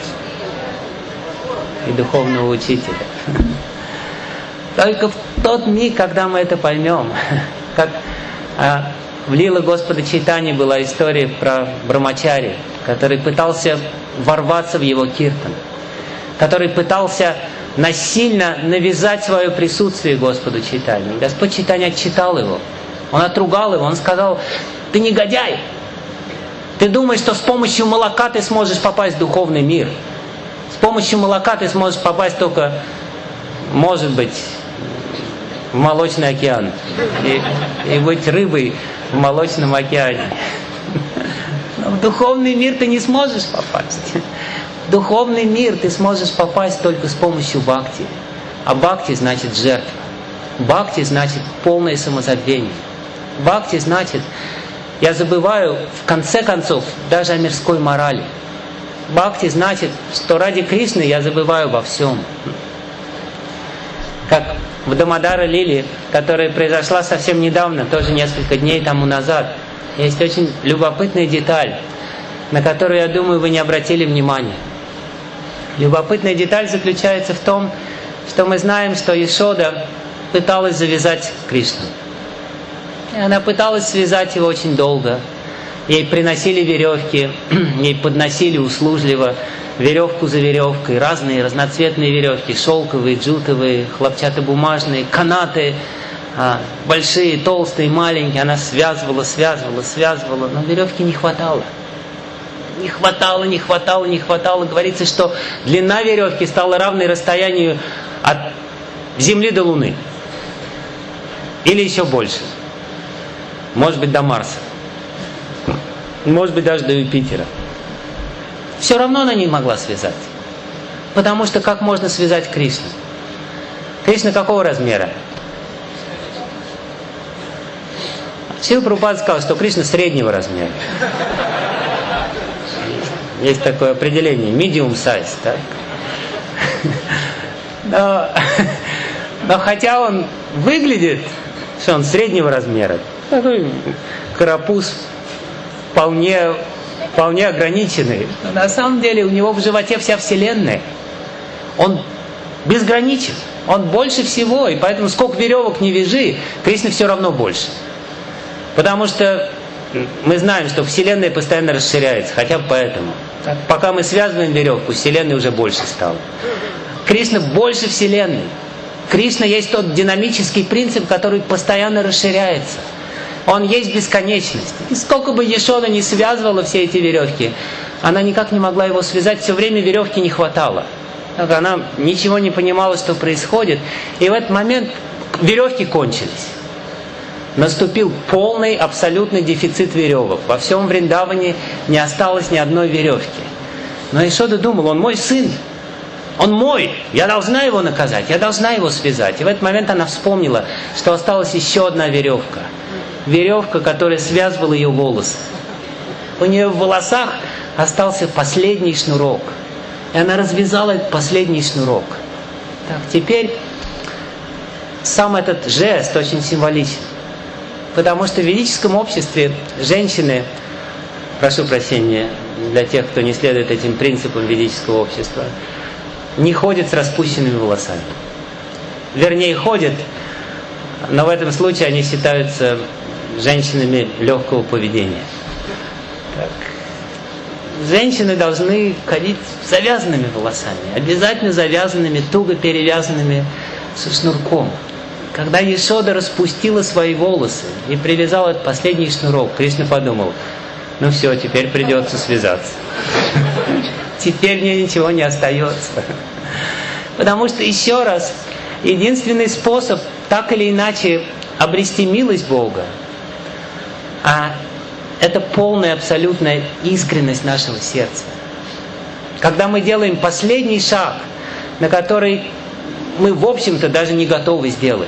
И духовного учителя. Только в тот миг, когда мы это поймем, как а, в Лила Господа Чайтаньи была история про Брамачари, который пытался ворваться в его киртан, который пытался насильно навязать свое присутствие Господу Чайтаньи. Господь Чайтанья отчитал его. Он отругал его, он сказал: ты негодяй! Ты думаешь, что с помощью молока ты сможешь попасть в духовный мир. С помощью молока ты сможешь попасть только, может быть, в молочный океан. И, и быть рыбой в молочном океане. Но в духовный мир ты не сможешь попасть. В духовный мир ты сможешь попасть только с помощью бхакти. А бхакти значит жертва. Бхакти значит полное самозабвение. Бхакти значит, я забываю в конце концов даже о мирской морали. Бхакти значит, что ради Кришны я забываю обо всем. Как в Дамодара Лиле, которая произошла совсем недавно, тоже несколько дней тому назад, есть очень любопытная деталь, на которую, я думаю, вы не обратили внимания. Любопытная деталь заключается в том, что мы знаем, что Яшода пыталась завязать Кришну. И она пыталась связать его очень долго. Ей приносили веревки, ей подносили услужливо веревку за веревкой, разные разноцветные веревки, шелковые, джутовые, хлопчатобумажные, канаты, большие, толстые, маленькие. Она связывала, связывала, связывала, но веревки не хватало. Не хватало, не хватало, не хватало. Говорится, что длина веревки стала равной расстоянию от Земли до Луны. Или еще больше. Может быть, до Марса. Может быть, даже до Юпитера. Все равно она не могла связать. Потому что как можно связать Кришну? Кришна какого размера? Шрила Прабхупада сказал, что Кришна среднего размера. Есть такое определение, medium size, так? Но, но хотя он выглядит, что он среднего размера, такой карапуз вполне, вполне ограниченный. Но на самом деле у него в животе вся Вселенная. Он безграничен, он больше всего, и поэтому сколько веревок не вяжи, Кришна все равно больше. Потому что мы знаем, что Вселенная постоянно расширяется, хотя бы поэтому. Так, пока мы связываем веревку, Вселенная уже больше стала. Кришна больше Вселенной. Кришна есть тот динамический принцип, который постоянно расширяется. Он есть бесконечность. И сколько бы Яшода не связывала все эти веревки, она никак не могла его связать, все время веревки не хватало. Так, она ничего не понимала, что происходит. И в этот момент веревки кончились. Наступил полный, абсолютный дефицит веревок. Во всем Вриндаване не осталось ни одной веревки. Но Яшода думала, он мой сын. Он мой. Я должна его наказать. Я должна его связать. И в этот момент она вспомнила, что осталась еще одна веревка. Веревка, которая связывала ее волосы. У нее в волосах остался последний шнурок. И она развязала этот последний шнурок. Так, теперь сам этот жест очень символичен. Потому что в ведическом обществе женщины, прошу прощения для тех, кто не следует этим принципам ведического общества, не ходят с распущенными волосами. Вернее, ходят, но в этом случае они считаются женщинами легкого поведения. Так. Женщины должны ходить с завязанными волосами, обязательно завязанными, туго перевязанными со шнурком. Когда Яшода распустила свои волосы и привязала этот последний шнурок, Кришна подумал, ну все, теперь придется связаться. Теперь мне ничего не остается. Потому что, еще раз, единственный способ так или иначе обрести милость Бога, а это полная, абсолютная искренность нашего сердца. Когда мы делаем последний шаг, на который мы, в общем-то, даже не готовы сделать.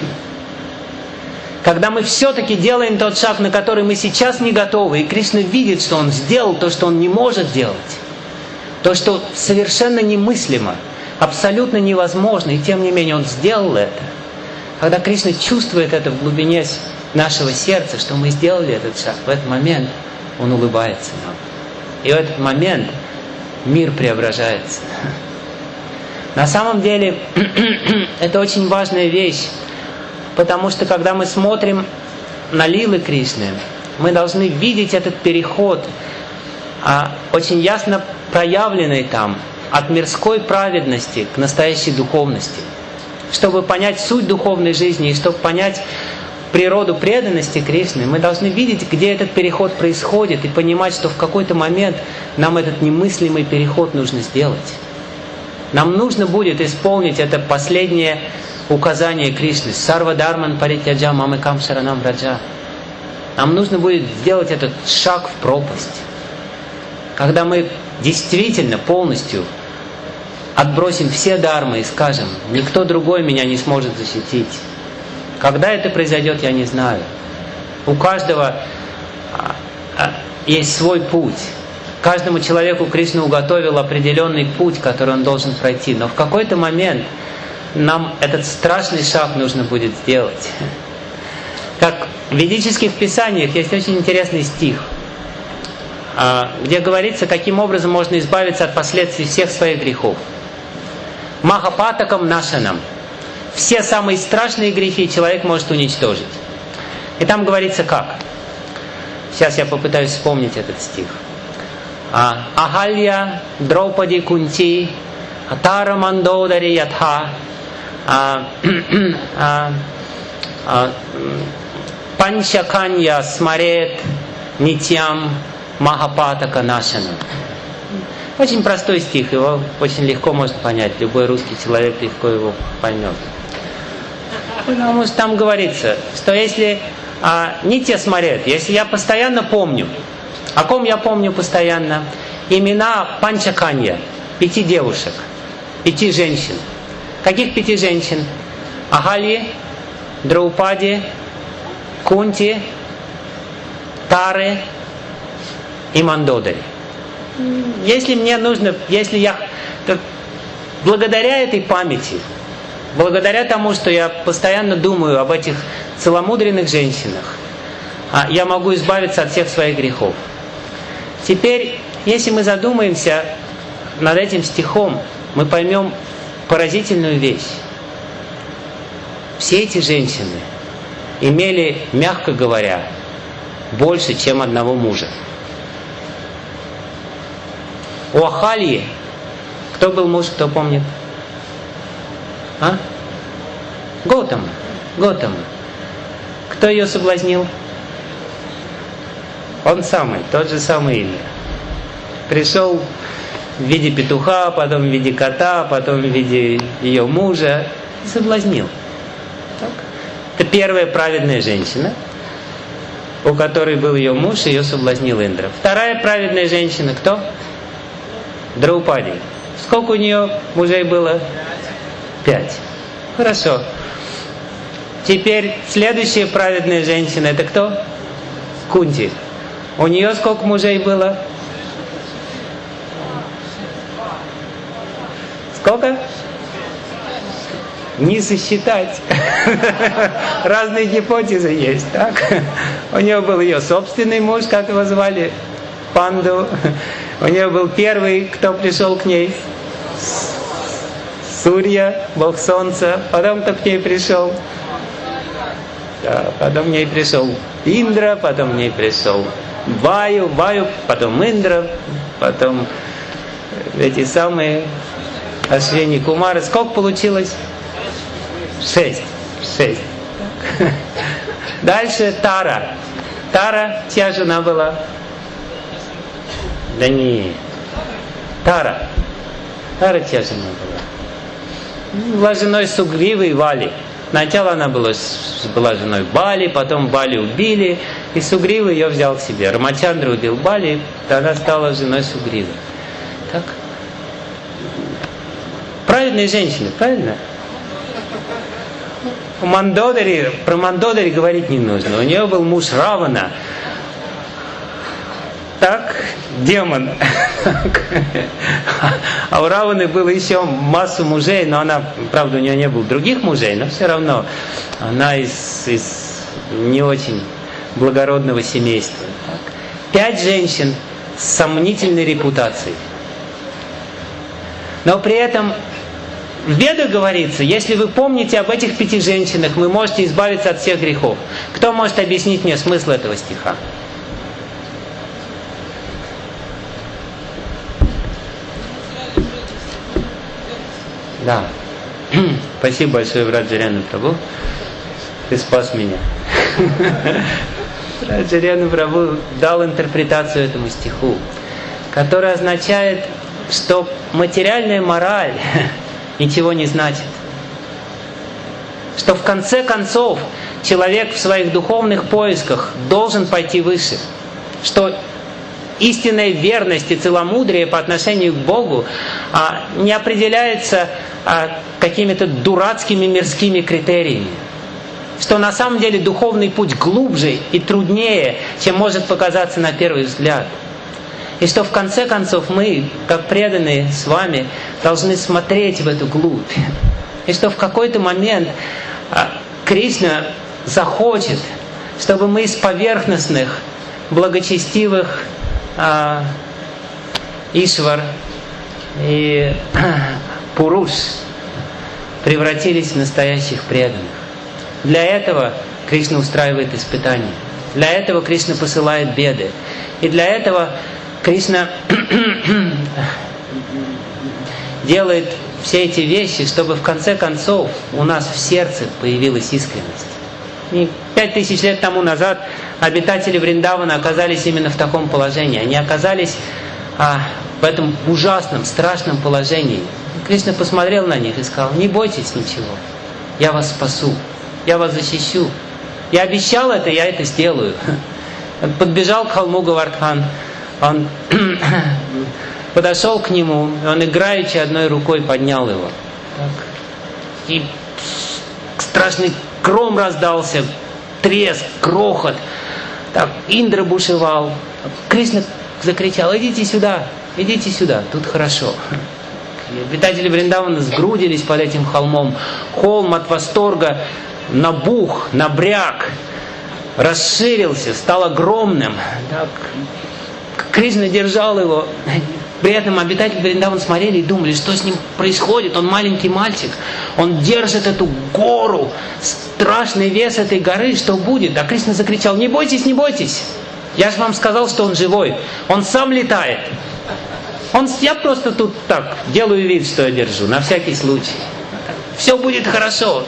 Когда мы все-таки делаем тот шаг, на который мы сейчас не готовы, и Кришна видит, что он сделал то, что он не может делать, то, что совершенно немыслимо, абсолютно невозможно, и тем не менее он сделал это. Когда Кришна чувствует это в глубине нашего сердца, что мы сделали этот шаг, в этот момент он улыбается нам. И в этот момент мир преображается. На самом деле, это очень важная вещь, потому что когда мы смотрим на лилы Кришны, мы должны видеть этот переход, а, очень ясно проявленный там, от мирской праведности к настоящей духовности. Чтобы понять суть духовной жизни и чтобы понять природу преданности Кришны, мы должны видеть, где этот переход происходит, и понимать, что в какой-то момент нам этот немыслимый переход нужно сделать. Нам нужно будет исполнить это последнее указание Кришны. Сарва дарман паритяджа мамыкам шаранам раджа. Нам нужно будет сделать этот шаг в пропасть. Когда мы действительно полностью отбросим все дармы и скажем: никто другой меня не сможет защитить. Когда это произойдет, я не знаю. У каждого есть свой путь. Каждому человеку Кришна уготовил определенный путь, который он должен пройти. Но в какой-то момент нам этот страшный шаг нужно будет сделать. Как в ведических писаниях есть очень интересный стих, где говорится, каким образом можно избавиться от последствий всех своих грехов. Махапатакам нашанам. Все самые страшные грехи человек может уничтожить. И там говорится как. Сейчас я попытаюсь вспомнить этот стих. Ахалья Драупади Кунти Атара Мандодари Ятха Панчаканья Смарет Нитьям Махапатака Нашана. Очень простой стих, его очень легко можно понять. Любой русский человек легко его поймет. Потому что там говорится, что если а, Нитья Смарет, если я постоянно помню, о ком я помню постоянно? Имена Панчаканья, пяти девушек, пяти женщин. Каких пяти женщин? Ахальи, Драупади, Кунти, Тары и Мандодари. Если мне нужно, если я, то благодаря этой памяти, благодаря тому, что я постоянно думаю об этих целомудренных женщинах, я могу избавиться от всех своих грехов. Теперь, если мы задумаемся над этим стихом, мы поймем поразительную вещь. Все эти женщины имели, мягко говоря, больше, чем одного мужа. У Ахальи, кто был муж, кто помнит? А? Готама. Готама. Кто ее соблазнил? Он самый, тот же самый Индра. Пришел в виде петуха, потом в виде кота, потом в виде ее мужа и соблазнил. Так? Это первая праведная женщина, у которой был ее муж, ее соблазнил Индра. Вторая праведная женщина кто? Драупади. Сколько у нее мужей было? Пять. Хорошо. Теперь следующая праведная женщина это кто? Кунти. У нее сколько мужей было? Сколько? Не сосчитать. Разные гипотезы есть, так? У нее был ее собственный муж, как его звали? Панду. У нее был первый, кто пришел к ней? Сурья, бог солнца. Потом кто к ней пришел? Да, потом к ней пришел Индра, потом к ней пришел Ваю, Ваю, потом Индра, потом эти самые Ашвини Кумары. Сколько получилось? Шесть. Шесть. Дальше Тара. Тара, чья жена была? Да не. Тара. Тара чья жена была? Была женой Сугривы и Вали. Сначала она была, была женой Бали, потом Бали убили, и Сугрива ее взял к себе. Рамачандра убил Бали, и она стала женой Сугривы. Так? Праведные женщины, правильно? Мандодари, про Мандодари говорить не нужно. У нее был муж Равана. Так, демон. А у Раваны было еще массу мужей, но она, правда, у нее не было других мужей, но все равно она из, из не очень благородного семейства. Пять женщин с сомнительной репутацией. Но при этом в Ведах говорится, если вы помните об этих пяти женщинах, вы можете избавиться от всех грехов. Кто может объяснить мне смысл этого стиха? Да. Спасибо большое, брат Джарьяна Прабху. Ты спас меня. Брат Джарьяна Прабху дал интерпретацию этому стиху, которая означает, что материальная мораль ничего не значит. Что в конце концов человек в своих духовных поисках должен пойти выше. Что истинная верность и целомудрие по отношению к Богу а, не определяется а, какими-то дурацкими мирскими критериями. Что на самом деле духовный путь глубже и труднее, чем может показаться на первый взгляд. И что в конце концов мы, как преданные с вами, должны смотреть в эту глубь. И что в какой-то момент а, Кришна захочет, чтобы мы из поверхностных, благочестивых а, Ишвар и Пуруш превратились в настоящих преданных. Для этого Кришна устраивает испытания. Для этого Кришна посылает беды. И для этого Кришна делает все эти вещи, чтобы в конце концов у нас в сердце появилась искренность. И пять тысяч лет тому назад обитатели Вриндавана оказались именно в таком положении. Они оказались а, в этом ужасном, страшном положении. Кришна посмотрел на них и сказал: не бойтесь ничего, я вас спасу, я вас защищу. Я обещал это, я это сделаю. Он подбежал к холму Говардхан, он подошел к нему, он играючи одной рукой поднял его. Так. И страшный гром раздался, треск, грохот. Так, Индра бушевал. Кришна закричал: идите сюда, идите сюда, тут хорошо. И обитатели Вриндавана сгрудились под этим холмом. Холм от восторга набух, набряк, расширился, стал огромным. Так. Кришна держал его. При этом обитатели Вриндавана смотрели и думали, что с ним происходит. Он маленький мальчик, он держит эту гору, страшный вес этой горы, что будет? А Кришна закричал: не бойтесь, не бойтесь, я же вам сказал, что он живой, он сам летает. Он, я просто тут так делаю вид, что я держу, на всякий случай. Все будет хорошо.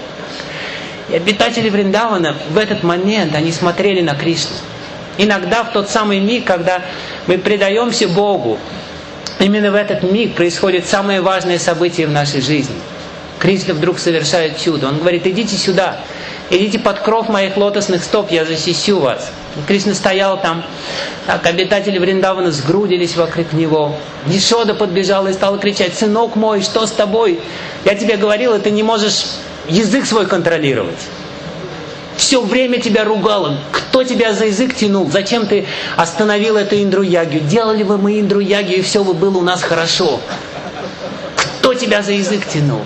И обитатели Вриндавана в этот момент, они смотрели на Кришну. Иногда в тот самый миг, когда мы предаемся Богу, именно в этот миг происходит самое важное событие в нашей жизни. Кришна вдруг совершает чудо. Он говорит: идите сюда, идите под кров моих лотосных стоп, я защищу вас. И Кришна стоял там, так обитатели Вриндавана сгрудились вокруг него. Ешода подбежала и стала кричать: сынок мой, что с тобой? Я тебе говорила, ты не можешь язык свой контролировать. Все время тебя ругала. Кто тебя за язык тянул? Зачем ты остановил эту Индру-ягью? Делали бы мы Индру-ягью, и все бы было у нас хорошо. Кто тебя за язык тянул?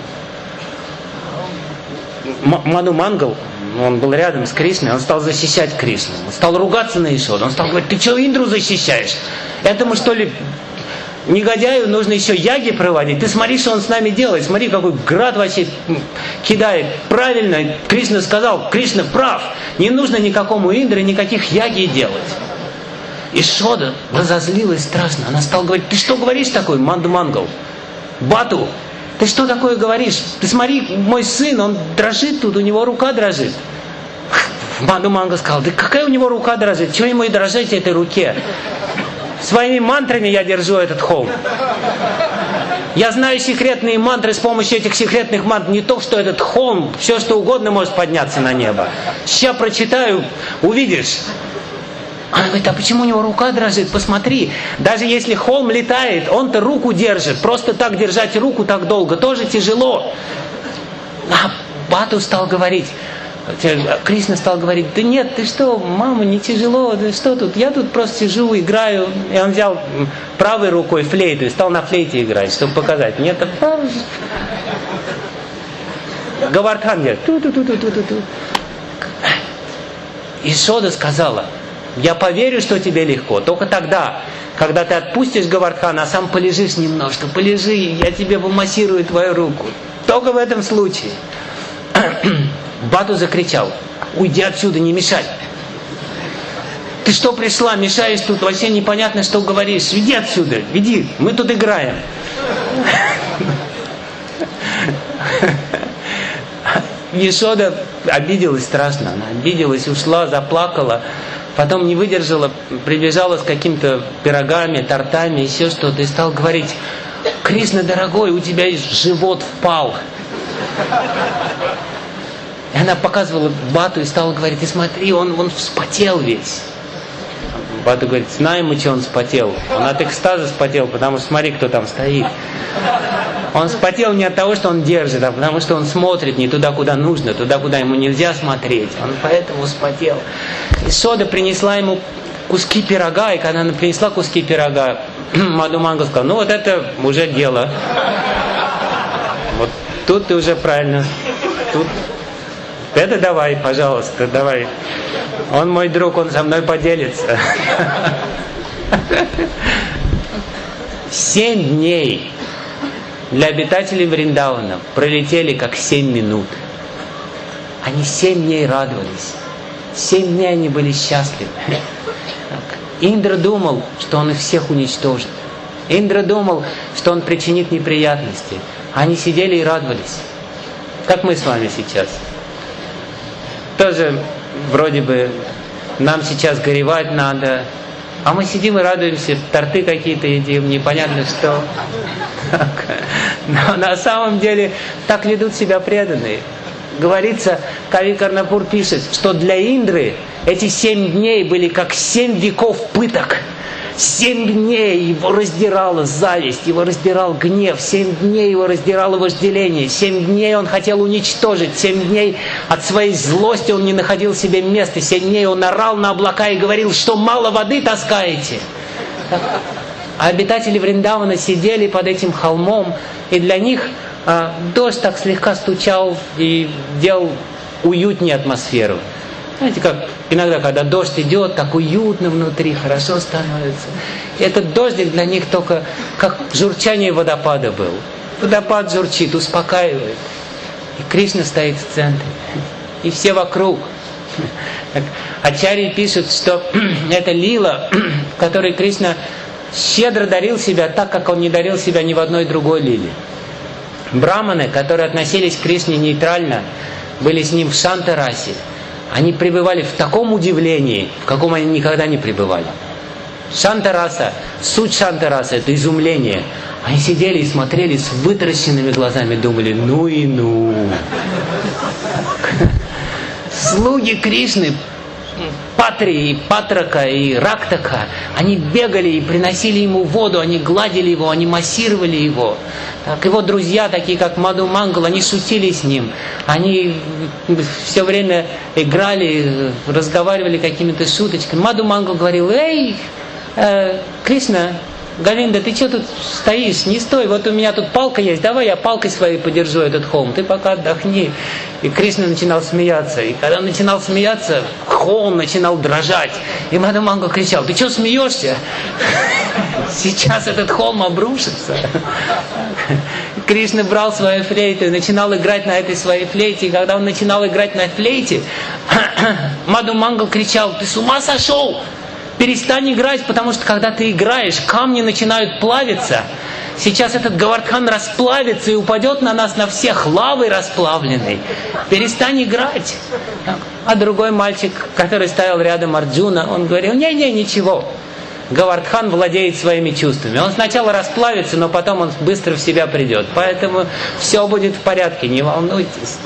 М- Ману Мангал, он был рядом с Кришной, он стал защищать Кришну. Он стал ругаться на Ешоду. Он стал говорить: ты что Индру защищаешь? Этому что ли негодяю нужно еще яги проводить? Ты смотри, что он с нами делает. Смотри, какой град вообще кидает. Правильно, Кришна сказал, Кришна прав. Не нужно никакому Индре, никаких яги делать. Ешода разозлилась страшно. Она стала говорить: ты что говоришь такое, Манду Мангал? Бату, ты что такое говоришь? Ты смотри, мой сын, он дрожит тут, у него рука дрожит. Манду Мангал сказал: да какая у него рука дрожит? Чего ему и дрожать этой руке? Своими мантрами я держу этот холм. Я знаю секретные мантры, с помощью этих секретных мантр не то, что этот холм, все что угодно может подняться на небо. Сейчас прочитаю, увидишь. Она говорит: а почему у него рука дрожит? Посмотри, даже если холм летает, он-то руку держит. Просто так держать руку так долго тоже тяжело. А Бату стал говорить, Кришна стал говорить: да нет, ты что, мама, не тяжело, ты что тут, я тут просто сижу, играю. И он взял правой рукой флейту и стал на флейте играть, чтобы показать. Нет, это... Говардхан говорит: ту-ту-ту-ту-ту-ту. Ишода сказала: я поверю, что тебе легко, только тогда, когда ты отпустишь Говардхана, а сам полежишь немножко, полежи, я тебе помассирую твою руку. Только в этом случае. Бату закричал: уйди отсюда, не мешай. Ты что пришла, мешаешь тут, вообще непонятно, что говоришь. Иди отсюда, иди, мы тут играем. Ешода обиделась страшно, она обиделась, ушла, заплакала. Потом не выдержала, прибежала с какими-то пирогами, тортами, еще что-то, и стала говорить: Кришна, дорогой, у тебя живот впал. И она показывала Бату и стала говорить: ты смотри, он, он вспотел весь. Бату говорит: знаем мы, что он вспотел. Он от экстаза вспотел, потому что смотри, кто там стоит. Он вспотел не от того, что он держит, а потому что он смотрит не туда, куда нужно, туда, куда ему нельзя смотреть. Он поэтому вспотел. И Сода принесла ему куски пирога, и когда она принесла куски пирога, Маду Мангал сказал: ну вот это уже дело. Вот тут ты уже правильно. Тут это давай, пожалуйста, давай. Он мой друг, он со мной поделится. Семь дней для обитателей Вриндавана пролетели как семь минут. Они семь дней радовались. Семь дней они были счастливы. Индра думал, что он их всех уничтожит. Индра думал, что он причинит неприятности. Они сидели и радовались. Как мы с вами сейчас. Тоже вроде бы нам сейчас горевать надо, а мы сидим и радуемся, торты какие-то едим, непонятно что. Но на самом деле так ведут себя преданные. Говорится, Кави Карнапур пишет, что для Индры эти семь дней были как семь веков пыток. Семь дней его раздирала зависть, его раздирал гнев, семь дней его раздирало вожделение, семь дней он хотел уничтожить, семь дней от своей злости он не находил себе места, семь дней он орал на облака и говорил, что мало воды таскаете. А обитатели Вриндавана сидели под этим холмом, и для них а, дождь так слегка стучал и делал уютнее атмосферу. Знаете, как иногда, когда дождь идет, так уютно внутри, хорошо становится. И этот дождик для них только как журчание водопада был. Водопад журчит, успокаивает. И Кришна стоит в центре. И все вокруг. Ачарьи пишут, что это лила, в которой Кришна щедро дарил себя так, как он не дарил себя ни в одной другой лиле. Браманы, которые относились к Кришне нейтрально, были с ним в Шанта-расе. Они пребывали в таком удивлении, в каком они никогда не пребывали. Шанта-раса, суть Шанта-раса – это изумление. Они сидели и смотрели с вытаращенными глазами, думали, ну и ну. Слуги Кришны, Патри, и Патрака, и Рактака, они бегали и приносили ему воду, они гладили его, они массировали его. Так, его друзья, такие как Маду Мангал, они шутили с ним, они все время играли, разговаривали какими-то шуточками. Маду Мангал говорил, эй, э, Кришна, Говинда, ты что тут стоишь? Не стой, вот у меня тут палка есть, давай я палкой своей подержу этот холм, ты пока отдохни. И Кришна начинал смеяться, и когда он начинал смеяться, холм начинал дрожать. И Маду Мангал кричал, ты что смеешься? Сейчас этот холм обрушится. Кришна брал свою флейту и начинал играть на этой своей флейте. И когда он начинал играть на флейте, Маду Мангал кричал, ты с ума сошел? Перестань играть, потому что когда ты играешь, камни начинают плавиться. Сейчас этот Говардхан расплавится и упадет на нас, на всех, лавой расплавленной. Перестань играть. А другой мальчик, который стоял рядом Арджуна, он говорил, не-не, ничего. Говардхан владеет своими чувствами. Он сначала расплавится, но потом он быстро в себя придет. Поэтому все будет в порядке, не волнуйтесь.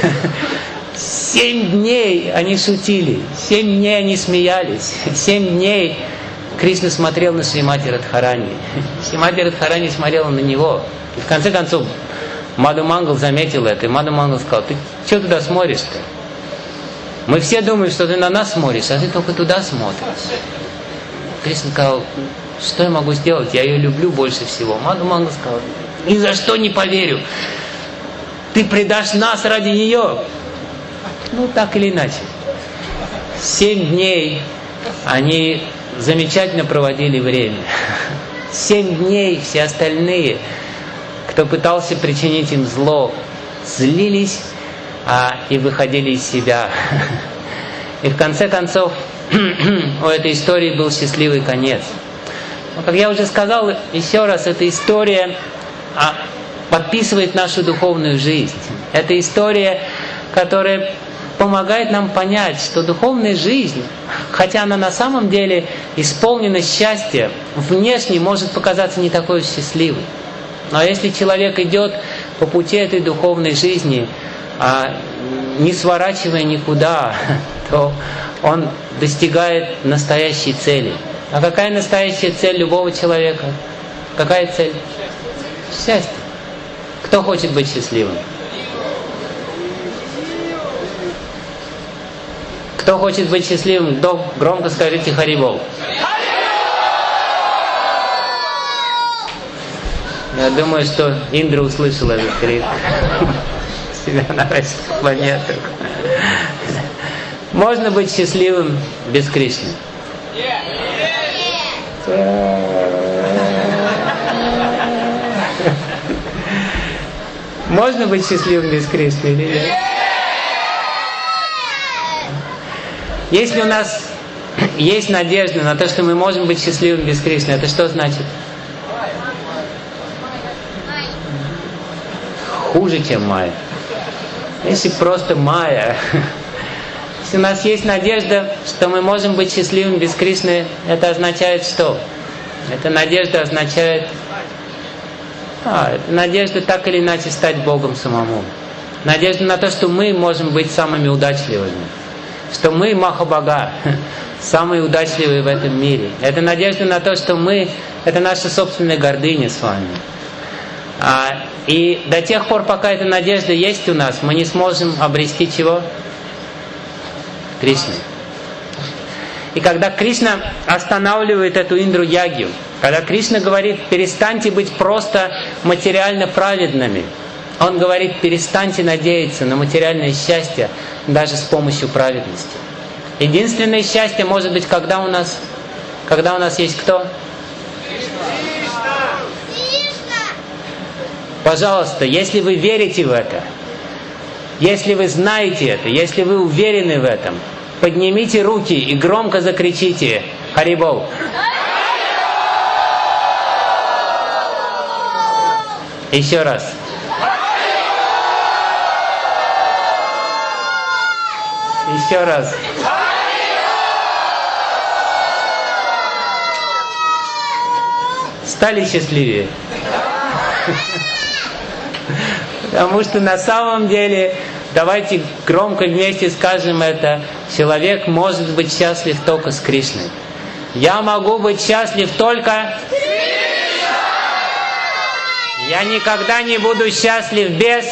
Семь дней они шутили, семь дней они смеялись, семь дней Кришна смотрел на Шримати Радхарани. Шримати Радхарани смотрела на него. И в конце концов Маду Мангал заметил это, и Маду Мангал сказал: ты что туда смотришь-то? Мы все думаем, что ты на нас смотришь, а ты только туда смотришь. Кришна сказал: что я могу сделать? Я ее люблю больше всего. Маду Мангал сказал: ни за что не поверю. Ты предашь нас ради нее. Ну, так или иначе. Семь дней они замечательно проводили время. Семь дней все остальные, кто пытался причинить им зло, злились а, и выходили из себя. И в конце концов у этой истории был счастливый конец. Но, как я уже сказал, еще раз, эта история а, подписывает нашу духовную жизнь. Это история, которая помогает нам понять, что духовная жизнь, хотя она на самом деле исполнена счастья, внешне может показаться не такой уж счастливой. Но если человек идет по пути этой духовной жизни, а, не сворачивая никуда, то он достигает настоящей цели. А какая настоящая цель любого человека? Какая цель? Счастье. Кто хочет быть счастливым? Кто хочет быть счастливым, громко скажите Харибол. Я думаю, что Индра услышал этот крик себя на разных планетах. Можно быть счастливым без Кришны? Можно быть счастливым без Кришны или нет? Если у нас есть надежда на то, что мы можем быть счастливым без Кришны, это что значит? Хуже, чем майя. Если просто майя. Если у нас есть надежда, что мы можем быть счастливым без Кришны, это означает что? Эта надежда означает... А, это надежда так или иначе стать Богом самому. Надежда на то, что мы можем быть самыми удачливыми. Что мы Махабага, самые удачливые в этом мире. Это надежда на то, что мы, это наша собственная гордыня с вами. А, и до тех пор, пока эта надежда есть у нас, мы не сможем обрести чего? Кришну. И когда Кришна останавливает эту Индру Ягью, когда Кришна говорит: перестаньте быть просто материально праведными, Он говорит: перестаньте надеяться на материальное счастье даже с помощью праведности. Единственное счастье может быть, когда у нас, когда у нас есть кто? Пожалуйста, если вы верите в это, если вы знаете это, если вы уверены в этом, поднимите руки и громко закричите Харибол. Еще раз. Еще раз. Стали счастливее. Потому что на самом деле, давайте громко вместе скажем это, человек может быть счастлив только с Кришной. Я могу быть счастлив только... Я никогда не буду счастлив без...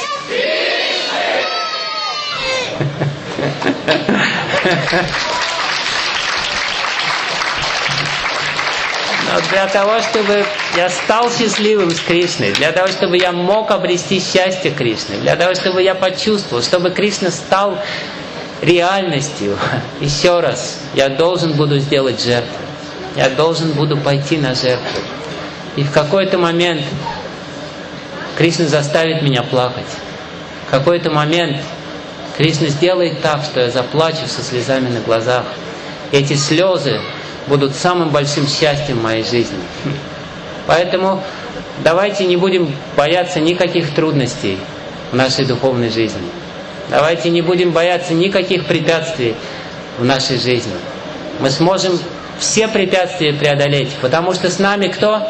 Но для того, чтобы я стал счастливым с Кришной, для того, чтобы я мог обрести счастье Кришны, для того, чтобы я почувствовал, чтобы Кришна стал реальностью, еще раз, я должен буду сделать жертву. Я должен буду пойти на жертву. И в какой-то момент Кришна заставит меня плакать. В какой-то момент Кришна сделает так, что я заплачу со слезами на глазах. И эти слезы будут самым большим счастьем в моей жизни. Поэтому давайте не будем бояться никаких трудностей в нашей духовной жизни. Давайте не будем бояться никаких препятствий в нашей жизни. Мы сможем все препятствия преодолеть, потому что с нами кто?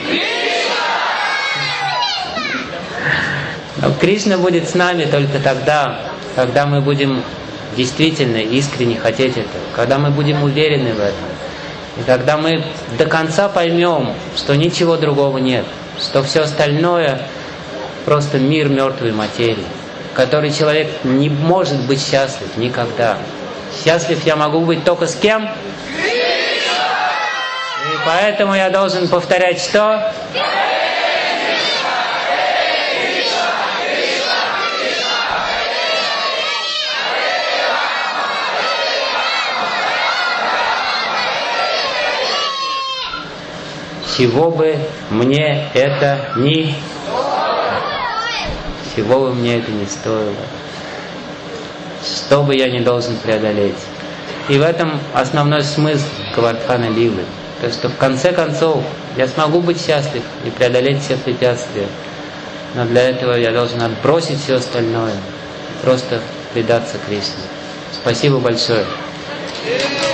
Но Кришна будет с нами только тогда, когда мы будем действительно искренне хотеть этого, когда мы будем уверены в этом. И когда мы до конца поймем, что ничего другого нет, что все остальное просто мир мертвой материи, в который человек не может быть счастлив никогда. Счастлив я могу быть только с кем? И поэтому я должен повторять что? Чего бы мне это ни... Чего бы мне это ни стоило. Что бы я не должен преодолеть. И в этом основной смысл Гавардхана Лилы. То, что в конце концов я смогу быть счастлив и преодолеть все препятствия. Но для этого я должен отбросить все остальное. Просто предаться Кришне. Спасибо большое.